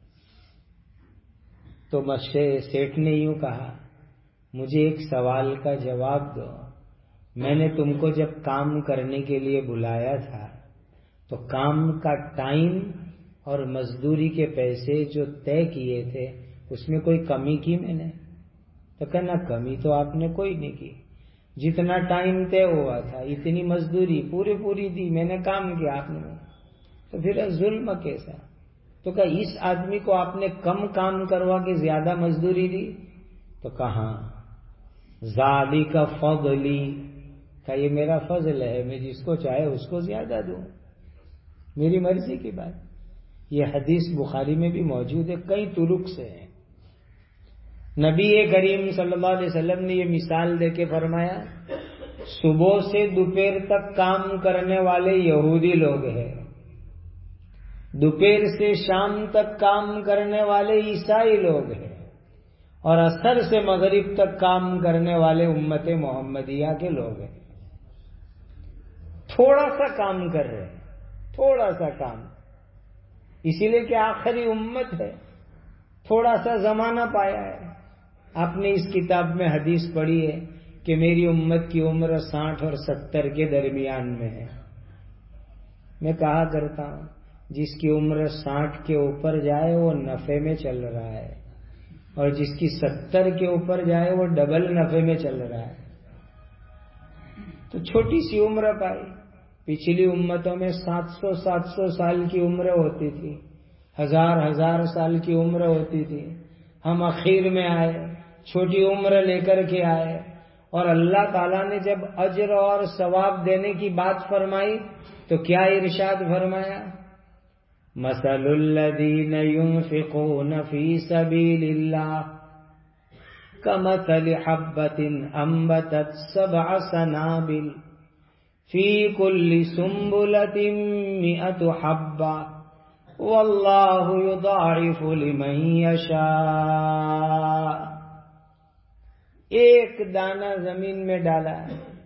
تو سیٹھ نے یوں کہا مجھے ایک سوال کا جواب دو، میں نے تم کو جب کام کرنے کے لیے بلایا تھا تو کام کا ٹائم اور مزدوری کے پیسے جو طے کیے تھے اس میں کوئی کمی کی میں نے؟ تو کہنا کمی تو آپ نے کوئی نہیں کی، جتنا ٹائم طے ہوا تھا اتنی مزدوری پوری پوری دی، میں نے کام کیا آپ نے، تو پھر ظلم کیسا؟ تو کہا اس آدمی کو آپ نے کم کام کروا کے زیادہ مزدوری دی؟ تو کہا ذالک فضلی، کہ یہ میرا فضل ہے، میں جس کو چاہے اس کو زیادہ دوں، میری مرضی کی بات۔ یہ حدیث بخاری میں بھی موجود ہے، کئی طرق سے ہے۔ نبی کریم صلی اللہ علیہ وسلم نے یہ مثال دے کے فرمایا صبح سے دوپہر تک کام کرنے والے یہودی لوگ ہیں، دوپہر سے شام تک کام کرنے والے عیسائی لوگ ہیں، اور عصر سے مغرب تک کام کرنے والے امت محمدیہ کے لوگ ہیں۔ تھوڑا سا کام کر رہے ہیں، تھوڑا سا کام، اسی لیے کہ آخری امت ہے، تھوڑا سا زمانہ پایا ہے۔ آپ نے اس کتاب میں حدیث پڑھی ہے کہ میری امت کی عمر ساٹھ اور ستر کے درمیان میں ہے۔ میں کہا کرتا ہوں جس کی عمر ساٹھ کے اوپر جائے وہ نفع میں چل رہا ہے، اور جس کی ستر کے اوپر جائے وہ ڈبل نفع میں چل رہا ہے۔ تو چھوٹی سی عمر پائی۔ پچھلی امتوں میں سات سو سات سو سال کی عمر ہوتی تھی، ہزار ہزار سال کی عمر ہوتی تھی۔ ہم اخیر میں آئے، چھوٹی عمر لے کر کے آئے، اور اللہ تعالیٰ نے جب اجر اور ثواب دینے کی بات فرمائی تو کیا ارشاد فرمایا؟ مثل الذین ينفقون فی سبیل اللہ کمثل حبۃ انبتت سبع سنابل فی کل سنبلۃ مئۃ حبۃ واللہ یضاعف لمن یشاء۔ ایک دانہ زمین میں ڈالا،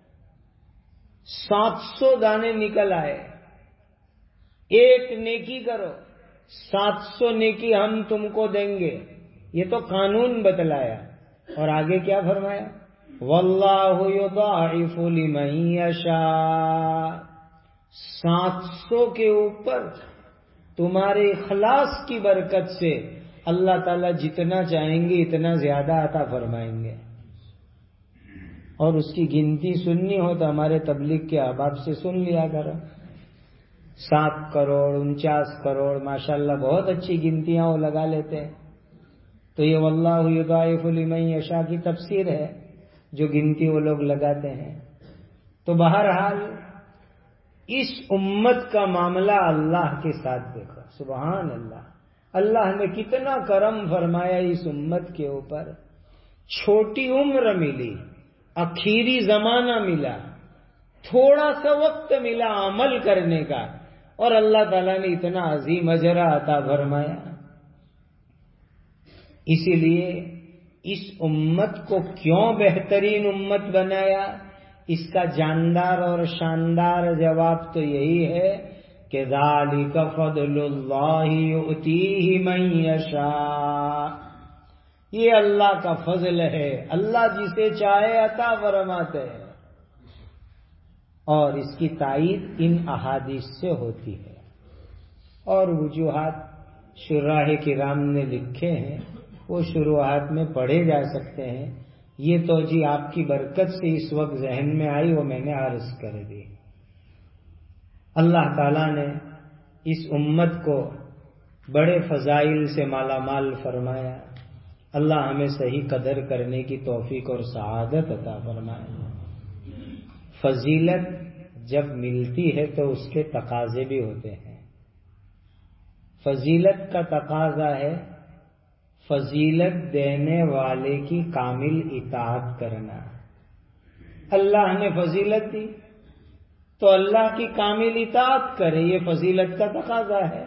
سات سو دانے نکل آئے۔ ایک نیکی کرو، سات سو نیکی ہم تم کو دیں گے، یہ تو قانون بتلایا۔ اور آگے کیا فرمایا؟ واللہ یضاعف لمن یشاء۔ سات سو کے اوپر تمہارے اخلاص کی برکت سے اللہ تعالیٰ جتنا چاہیں گے اتنا زیادہ عطا فرمائیں گے۔ اور اس کی گنتی سننی ہو تو ہمارے تبلیغ کے احباب سے سن لیا کرو۔ سات کروڑ انچاس کروڑ ماشاءاللہ بہت اچھی گنتیاں وہ لگا لیتے ہیں۔ تو یہ واللہ یضاعف لمن یشاء کی تفسیر ہے جو گنتی وہ لوگ لگاتے ہیں۔ تو بہرحال اس امت کا معاملہ اللہ کے ساتھ دیکھو، سبحان اللہ، اللہ نے کتنا کرم فرمایا اس امت کے اوپر۔ چھوٹی عمر ملی، اخیری زمانہ ملا، تھوڑا سا وقت ملا عمل کرنے کا، اور اللہ تعالیٰ نے اتنا عظیم اجر عطا فرمایا۔ اسی لیے اس امت کو کیوں بہترین امت بنایا؟ اس کا جاندار اور شاندار جواب تو یہی ہے کہ ذالک فضل اللہ یؤتیہ من یشاء۔ یہ اللہ کا فضل ہے، اللہ جسے چاہے عطا فرماتے ہیں، اور اس کی تائید ان احادیث سے ہوتی ہے۔ اور وجوہات شراح کرام نے لکھے ہیں، وہ شروحات میں پڑھے جا سکتے ہیں۔ یہ توجہ آپ کی برکت سے اس وقت ذہن میں آئی، وہ میں نے عرض کر دی۔ اللہ تعالیٰ نے اس امت کو بڑے فضائل سے مالا مال فرمایا۔ اللہ ہمیں صحیح قدر کرنے کی توفیق اور سعادت عطا فرمائے۔ فضیلت جب ملتی ہے تو اس کے تقاضے بھی ہوتے ہیں۔ فضیلت کا تقاضا ہے فضیلت دینے والے کی کامل اطاعت کرنا۔ اللہ نے فضیلت دی تو اللہ کی کامل اطاعت کرے، یہ فضیلت کا تقاضا ہے۔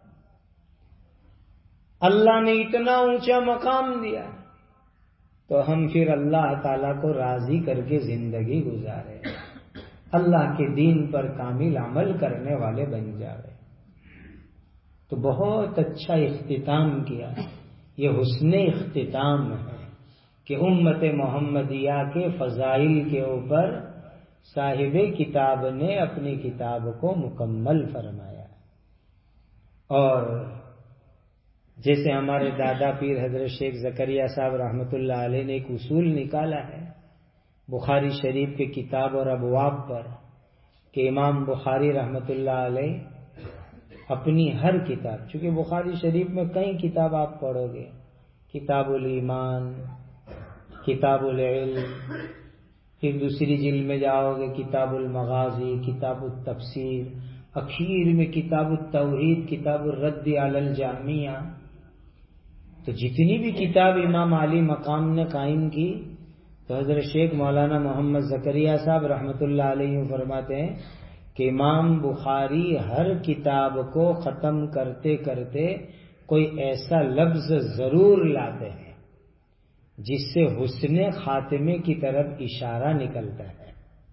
اللہ نے اتنا اونچا مقام دیا تو ہم پھر اللہ تعالیٰ کو راضی کر کے زندگی گزارے، اللہ کے دین پر کامل عمل کرنے والے بن جاوے۔ تو بہت اچھا اختتام کیا، یہ حسن اختتام ہے کہ امت محمدیہ کے فضائل کے اوپر صاحب کتاب نے اپنی کتاب کو مکمل فرمایا۔ اور جیسے ہمارے دادا پیر حضرت شیخ زکریا صاحب رحمۃ اللہ علیہ نے ایک اصول نکالا ہے بخاری شریف کے کتاب اور ابواب پر، کہ امام بخاری رحمۃ اللہ علیہ اپنی ہر کتاب، چونکہ بخاری شریف میں کئی کتاب آپ پڑھو گے، کتاب الایمان، کتاب العلم، پھر دوسری جلد میں جاؤ گے کتاب المغازی، کتاب التفسیر، اخیر میں کتاب التوحید، کتاب الرد علی الجہمیہ۔ تو جتنی بھی کتاب امام علی مقام نے قائم کی تو حضرت شیخ مولانا محمد زکریا صاحب رحمۃ اللہ علیہ فرماتے ہیں کہ امام بخاری ہر کتاب کو ختم کرتے کرتے کوئی ایسا لفظ ضرور لاتے ہیں جس سے حسن خاتمے کی طرف اشارہ نکلتا ہے،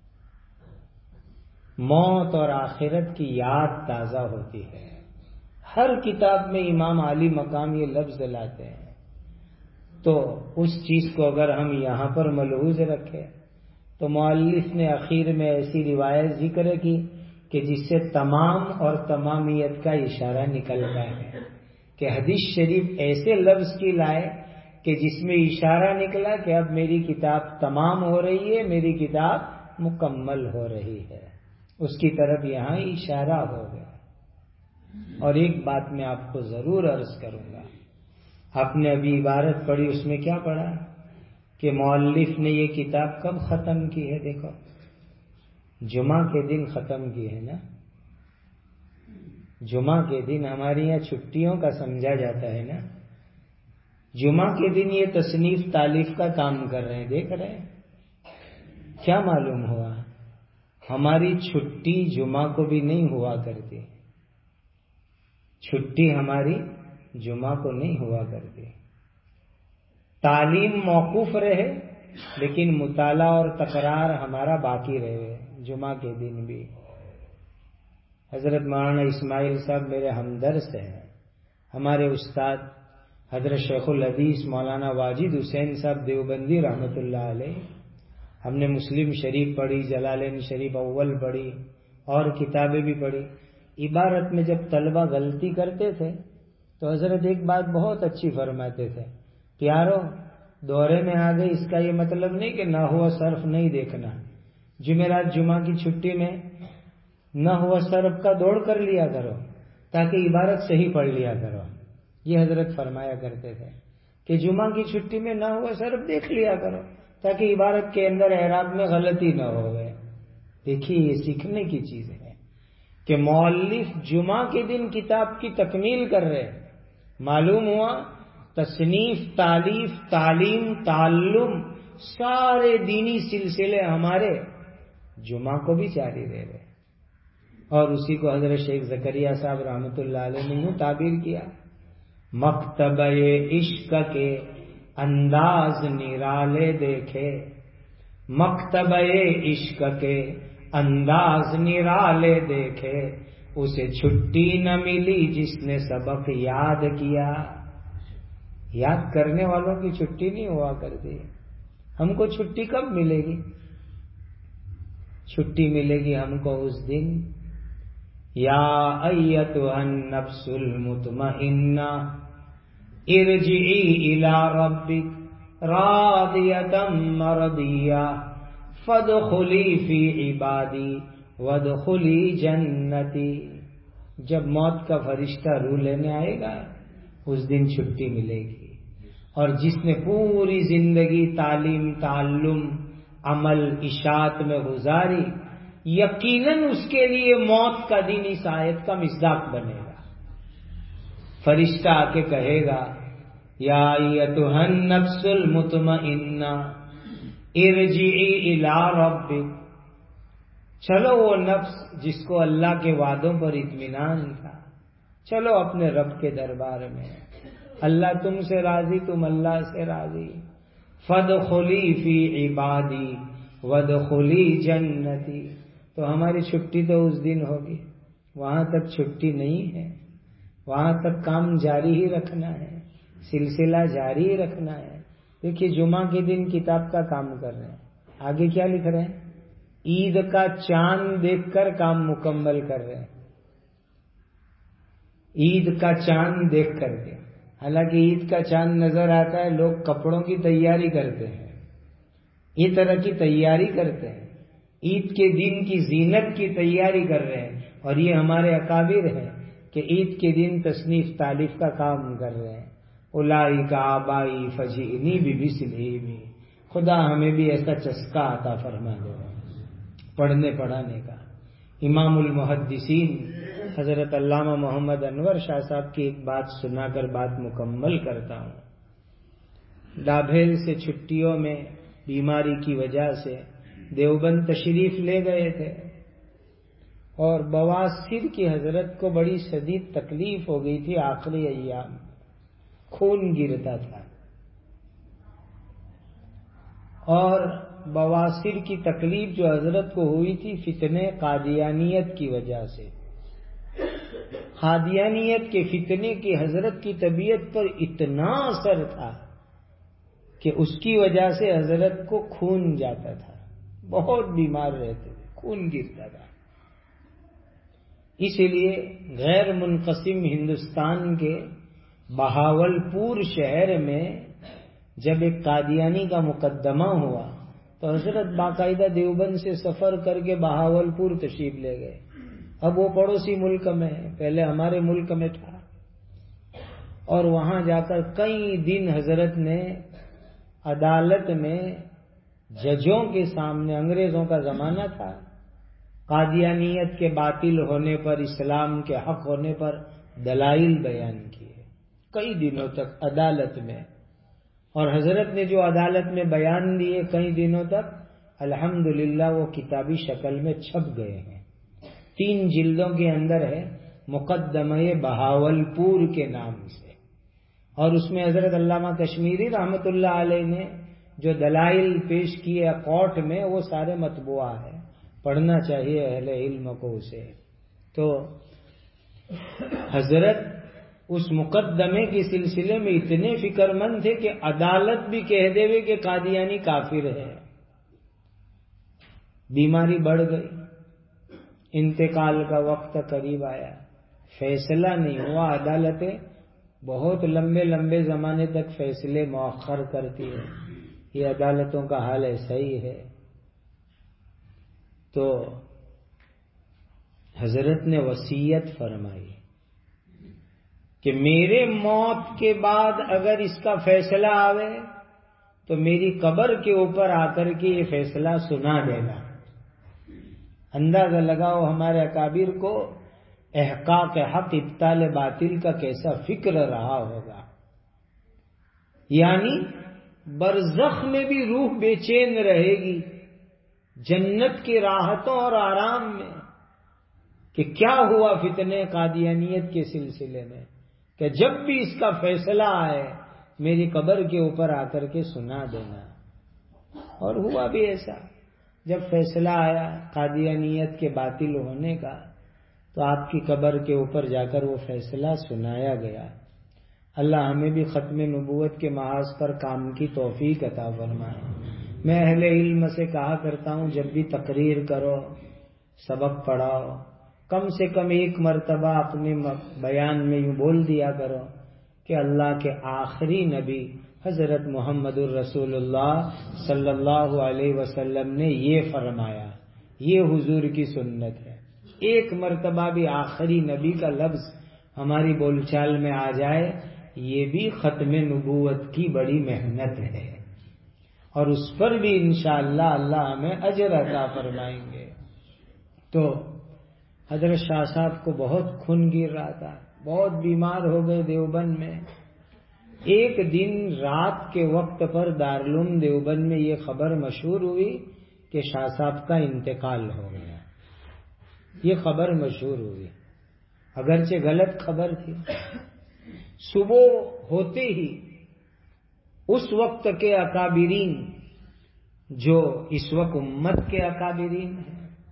موت اور آخرت کی یاد تازہ ہوتی ہے۔ ہر کتاب میں امام عالی مقام یہ لفظ لاتے ہیں۔ تو اس چیز کو اگر ہم یہاں پر ملحوظ رکھیں تو مؤلف نے اخیر میں ایسی روایت ذکر کی کہ جس سے تمام اور تمامیت کا اشارہ نکلتا ہے کہ حدیث شریف ایسے لفظ کی لائے کہ جس میں اشارہ نکلا کہ اب میری کتاب تمام ہو رہی ہے، میری کتاب مکمل ہو رہی ہے، اس کی طرف یہاں اشارہ ہو گیا۔ اور ایک بات میں آپ کو ضرور عرض کروں گا، آپ نے ابھی عبارت پڑھی، اس میں کیا پڑھا کہ مؤلف نے یہ کتاب کب ختم کی ہے؟ دیکھو، جمعہ کے دن ختم کی ہے نا۔ جمعہ کے دن ہمارے یہاں چھٹیوں کا سمجھا جاتا ہے نا، جمعہ کے دن یہ تصنیف تالیف کا کام کر رہے ہیں، دیکھ رہے ہیں۔ کیا معلوم ہوا؟ ہماری چھٹی جمعہ کو بھی نہیں ہوا کرتی، چھٹی ہماری جمعہ کو نہیں ہوا کرتی۔ تعلیم موقوف رہے لیکن مطالعہ اور تکرار ہمارا باقی رہے جمعہ کے دن بھی۔ حضرت مولانا اسماعیل صاحب میرے ہمدرد ہیں، ہمارے استاد حضرت شیخ الحدیث مولانا واجد حسین صاحب دیوبندی رحمۃ اللہ علیہ، ہم نے مسلم شریف پڑھی، جلالین شریف اول پڑھی اور کتابیں بھی پڑھی۔ عبارت میں جب طلبہ غلطی کرتے تھے تو حضرت ایک بات بہت اچھی فرماتے تھے، پیارو دورے میں آ گئے اس کا یہ مطلب نہیں کہ نہ ہوا صرف نہیں دیکھنا، جمعرات جمعہ کی چھٹی میں نہ ہوا صرف کا دوڑ کر لیا کرو تاکہ عبارت صحیح پڑھ لیا کرو۔ یہ حضرت فرمایا کرتے تھے کہ جمعہ کی چھٹی میں نہ ہوا صرف دیکھ لیا کرو تاکہ عبارت کے اندر اعراب میں غلطی نہ ہوئے۔ دیکھیے یہ سیکھنے کی چیز ہے کہ مؤلف جمعہ کے دن کتاب کی تکمیل کر رہے، معلوم ہوا تصنیف، تالیف، تعلیم، تعلم، سارے دینی سلسلے ہمارے جمعہ کو بھی جاری رہ رہے۔ اور اسی کو حضرت شیخ زکریا صاحب رحمۃ اللہ علیہ نے یوں تعبیر کیا، مکتبہ عشق کے انداز نرالے دیکھے، مکتبہ عشق کے انداز نرالے دیکھے، اسے چھٹی نہ ملی جس نے سبق یاد کیا۔ یاد کرنے والوں کی چھٹی نہیں ہوا کرتی۔ ہم کو چھٹی کب ملے گی؟ چھٹی ملے گی ہم کو اس دن، یا ایتھا النفس المطمئنہ ارجعی الی ربک راضیۃ مرضیہ فادخلی فی عبادی وادخلی جنتی۔ جب موت کا فرشتہ روح لینے آئے گا اس دن چھٹی ملے گی۔ اور جس نے پوری زندگی تعلیم، تعلم، عمل، اشاعت میں گزاری، یقیناً اس کے لیے موت کا دن اس آیت کا مصداق بنے گا۔ فرشتہ آ کے کہے گا، یا ایتھا النفس المطمئنہ ارجعی الی ربک، چلو وہ نفس جس کو اللہ کے وعدوں پر اطمینان تھا، چلو اپنے رب کے دربار میں، اللہ تم سے راضی، تم اللہ سے راضی، فادخلی فی عبادی وادخلی جنتی۔ تو ہماری چھٹی تو اس دن ہوگی، وہاں تک چھٹی نہیں ہے، وہاں تک کام جاری ہی رکھنا ہے، سلسلہ جاری ہی رکھنا ہے۔ دیکھیے جمعہ کے دن کتاب کا کام کر رہے ہیں، آگے کیا لکھ رہے ہیں؟ عید کا چاند دیکھ کر کام مکمل کر رہے ہیں، عید کا چاند دیکھ کر کے۔ حالانکہ عید کا چاند نظر آتا ہے، لوگ کپڑوں کی تیاری کرتے ہیں، یہ طرح کی تیاری کرتے ہیں، عید کے دن کی زینت کی تیاری کر رہے ہیں۔ اور یہ ہمارے اکابر ہیں کہ عید کے دن تصنیف تالیف کا کام کر رہے ہیں۔ اولئک آبائی فجئنی بمثلہم، خدا ہمیں بھی ایسا چسکا عطا فرما دے پڑھنے پڑھانے کا۔ امام المحدثین حضرت علامہ محمد انور شاہ صاحب کی ایک بات سنا کر بات مکمل کرتا ہوں۔ ڈابھیل سے چھٹیوں میں بیماری کی وجہ سے دیوبند تشریف لے گئے تھے، اور بواسیر کی حضرت کو بڑی شدید تکلیف ہو گئی تھی، آخری ایام خون گرتا تھا، اور بواسیر کی تکلیف جو حضرت کو ہوئی تھی فتنے قادیانیت کی وجہ سے، قادیانیت کے فتنے کی حضرت کی طبیعت پر اتنا اثر تھا کہ اس کی وجہ سے حضرت کو خون جاتا تھا، بہت بیمار رہتے تھے، خون گرتا تھا۔ اسی لیے غیر منقسم ہندوستان کے بہاول پور شہر میں جب ایک قادیانی کا مقدمہ ہوا تو حضرت باقاعدہ دیوبند سے سفر کر کے بہاول پور تشریف لے گئے۔ اب وہ پڑوسی ملک میں ہے، پہلے ہمارے ملک میں تھا، اور وہاں جا کر کئی دن حضرت نے عدالت میں ججوں کے سامنے، انگریزوں کا زمانہ تھا، قادیانیت کے باطل ہونے پر، اسلام کے حق ہونے پر دلائل بیان کیے کئی دنوں تک عدالت میں، اور حضرت نے جو عدالت میں بیان دیے کئی دنوں تک الحمدللہ وہ کتابی شکل میں چھپ گئے ہیں، تین جلدوں کے اندر ہے، مقدمہ بہاول پور کے نام سے، اور اس میں حضرت علامہ کشمیری رحمت اللہ علیہ نے جو دلائل پیش کیے کورٹ میں وہ سارے مطبوعہ ہے، پڑھنا چاہیے اہل علم کو اسے۔ تو حضرت اس مقدمے کے سلسلے میں اتنے فکر مند تھے کہ عدالت بھی کہہ دے وے کہ قادیانی کافر ہے۔ بیماری بڑھ گئی، انتقال کا وقت قریب آیا، فیصلہ نہیں ہوا، عدالتیں بہت لمبے لمبے زمانے تک فیصلے مؤخر کرتی ہے، یہ عدالتوں کا حال ایسا ہی ہے۔ تو حضرت نے وصیت فرمائی کہ میرے موت کے بعد اگر اس کا فیصلہ آوے تو میری قبر کے اوپر آ کر کے یہ فیصلہ سنا دینا۔ اندازہ لگاؤ ہمارے اکابر کو احقاق حق ابطال باطل کا کیسا فکر رہا ہوگا، یعنی برزخ میں بھی روح بے چین رہے گی جنت کی راحتوں اور آرام میں کہ کیا ہوا فتنے قادیانیت کے سلسلے میں، کہ جب بھی اس کا فیصلہ آئے میری قبر کے اوپر آ کر کے سنا دینا۔ اور ہوا بھی ایسا، جب فیصلہ آیا قادیانیت کے باطل ہونے کا تو آپ کی قبر کے اوپر جا کر وہ فیصلہ سنایا گیا۔ اللہ ہمیں بھی ختم نبوت کے محاذ پر کام کی توفیق عطا فرمائے۔ میں اہل علم سے کہا کرتا ہوں جب بھی تقریر کرو، سبق پڑھاؤ، کم سے کم ایک مرتبہ اپنے بیان میں یوں بول دیا کرو کہ اللہ کے آخری نبی حضرت محمد الرسول اللہ صلی اللہ علیہ وسلم نے یہ فرمایا، یہ حضور کی سنت ہے۔ ایک مرتبہ بھی آخری نبی کا لفظ ہماری بول چال میں آ جائے، یہ بھی ختم نبوت کی بڑی محنت ہے، اور اس پر بھی انشاءاللہ اللہ ہمیں اجر عطا فرمائیں گے۔ تو حضرت شاہ صاحب کو بہت خون گر رہا تھا، بہت بیمار ہو گئے دیوبند میں۔ ایک دن رات کے وقت پر دارالعلوم دیوبند میں یہ خبر مشہور ہوئی کہ شاہ صاحب کا انتقال ہو گیا، یہ خبر مشہور ہوئی، اگرچہ غلط خبر تھی۔ صبح ہوتے ہی اس وقت کے اکابرین، جو اس وقت امت کے اکابرین ہیں،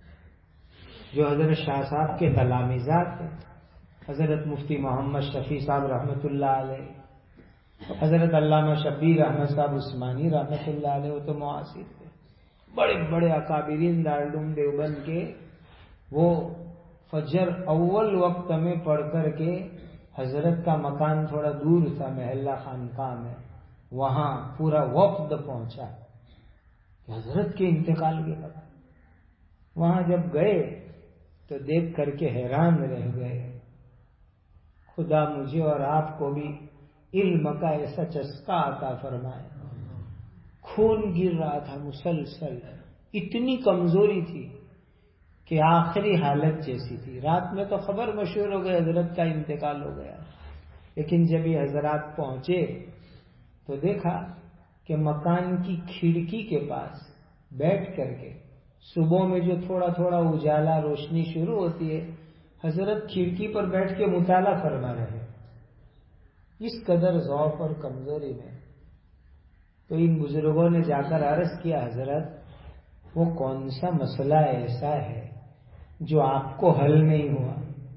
جو حضرت شاہ صاحب کے تلامذات ہیں، حضرت مفتی محمد شفیع صاحب رحمۃ اللہ علیہ، حضرت علامہ شبیر احمد صاحب عثمانی رحمۃ اللہ علیہ، وہ تو معاصر تھے، بڑے بڑے اکابرین دارالعلوم دیوبند کے، وہ فجر اول وقت میں پڑھ کر کے حضرت کا مکان تھوڑا دور تھا محلہ خانقاہ میں، وہاں پورا وفد پہنچا کہ حضرت کے انتقال کے بعد وہاں جب گئے تو دیکھ کر کے حیران رہ گئے۔ خدا مجھے اور آپ کو بھی علم کا ایسا چسکا عطا فرمائے۔ خون گر رہا تھا مسلسل، اتنی کمزوری تھی کہ آخری حالت جیسی تھی۔ رات میں تو خبر مشہور ہو گئی حضرت کا انتقال ہو گیا، لیکن جب یہ حضرات پہنچے تو دیکھا کہ مکان کی کھڑکی کے پاس بیٹھ کر کے صبح میں جو تھوڑا تھوڑا اجالا روشنی شروع ہوتی ہے، حضرت کھڑکی پر بیٹھ کے مطالعہ فرما رہے، اس قدر ضعف اور کمزوری میں۔ تو ان بزرگوں نے جا کر عرض کیا، حضرت وہ کون سا مسئلہ ایسا ہے جو آپ کو حل نہیں ہوا،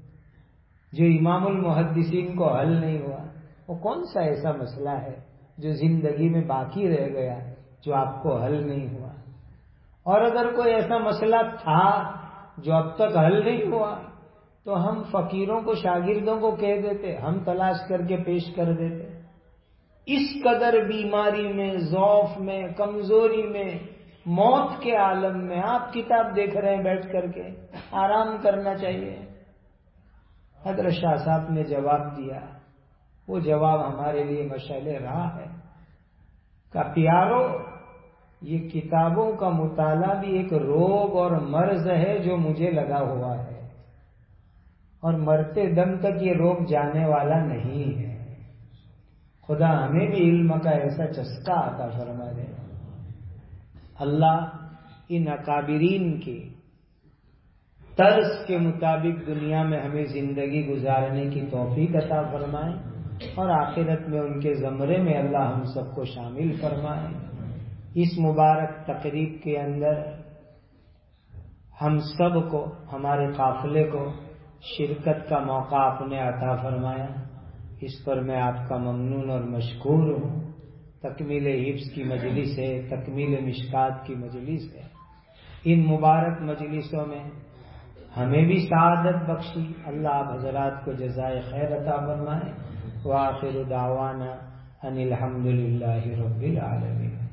جو امام المحدثین کو حل نہیں ہوا؟ وہ کون سا ایسا مسئلہ ہے جو زندگی میں باقی رہ گیا جو آپ کو حل نہیں ہوا؟ اور اگر کوئی ایسا مسئلہ تھا جو اب تک حل نہیں ہوا تو ہم فقیروں کو، شاگردوں کو کہہ دیتے، ہم تلاش کر کے پیش کر دیتے۔ اس قدر بیماری میں، ضعف میں، کمزوری میں، موت کے عالم میں آپ کتاب دیکھ رہے ہیں بیٹھ کر کے، آرام کرنا چاہیے۔ حضرت شاہ صاحب نے جواب دیا، وہ جواب ہمارے لیے مشعل راہ ہے کہ پیارو، یہ کتابوں کا مطالعہ بھی ایک روگ اور مرض ہے جو مجھے لگا ہوا ہے، اور مرتے دم تک یہ روگ جانے والا نہیں ہے۔ خدا ہمیں بھی علم کا ایسا چسکا عطا فرما دے۔ اللہ ان اکابرین کی طرز کے مطابق دنیا میں ہمیں زندگی گزارنے کی توفیق عطا فرمائے، اور آخرت میں ان کے زمرے میں اللہ ہم سب کو شامل فرمائے۔ اس مبارک تقریب کے اندر ہم سب کو، ہمارے قافلے کو شرکت کا موقع آپ نے عطا فرمایا، اس پر میں آپ کا ممنون اور مشکور ہوں۔ تکمیل حفظ کی مجلس ہے، تکمیل مشکات کی مجلس ہے، ان مبارک مجلسوں میں ہمیں بھی سعادت بخشی، اللہ آپ حضرات کو جزائے خیر عطا فرمائے۔ وآخر دعوانا ان الحمد للہ رب العالمین۔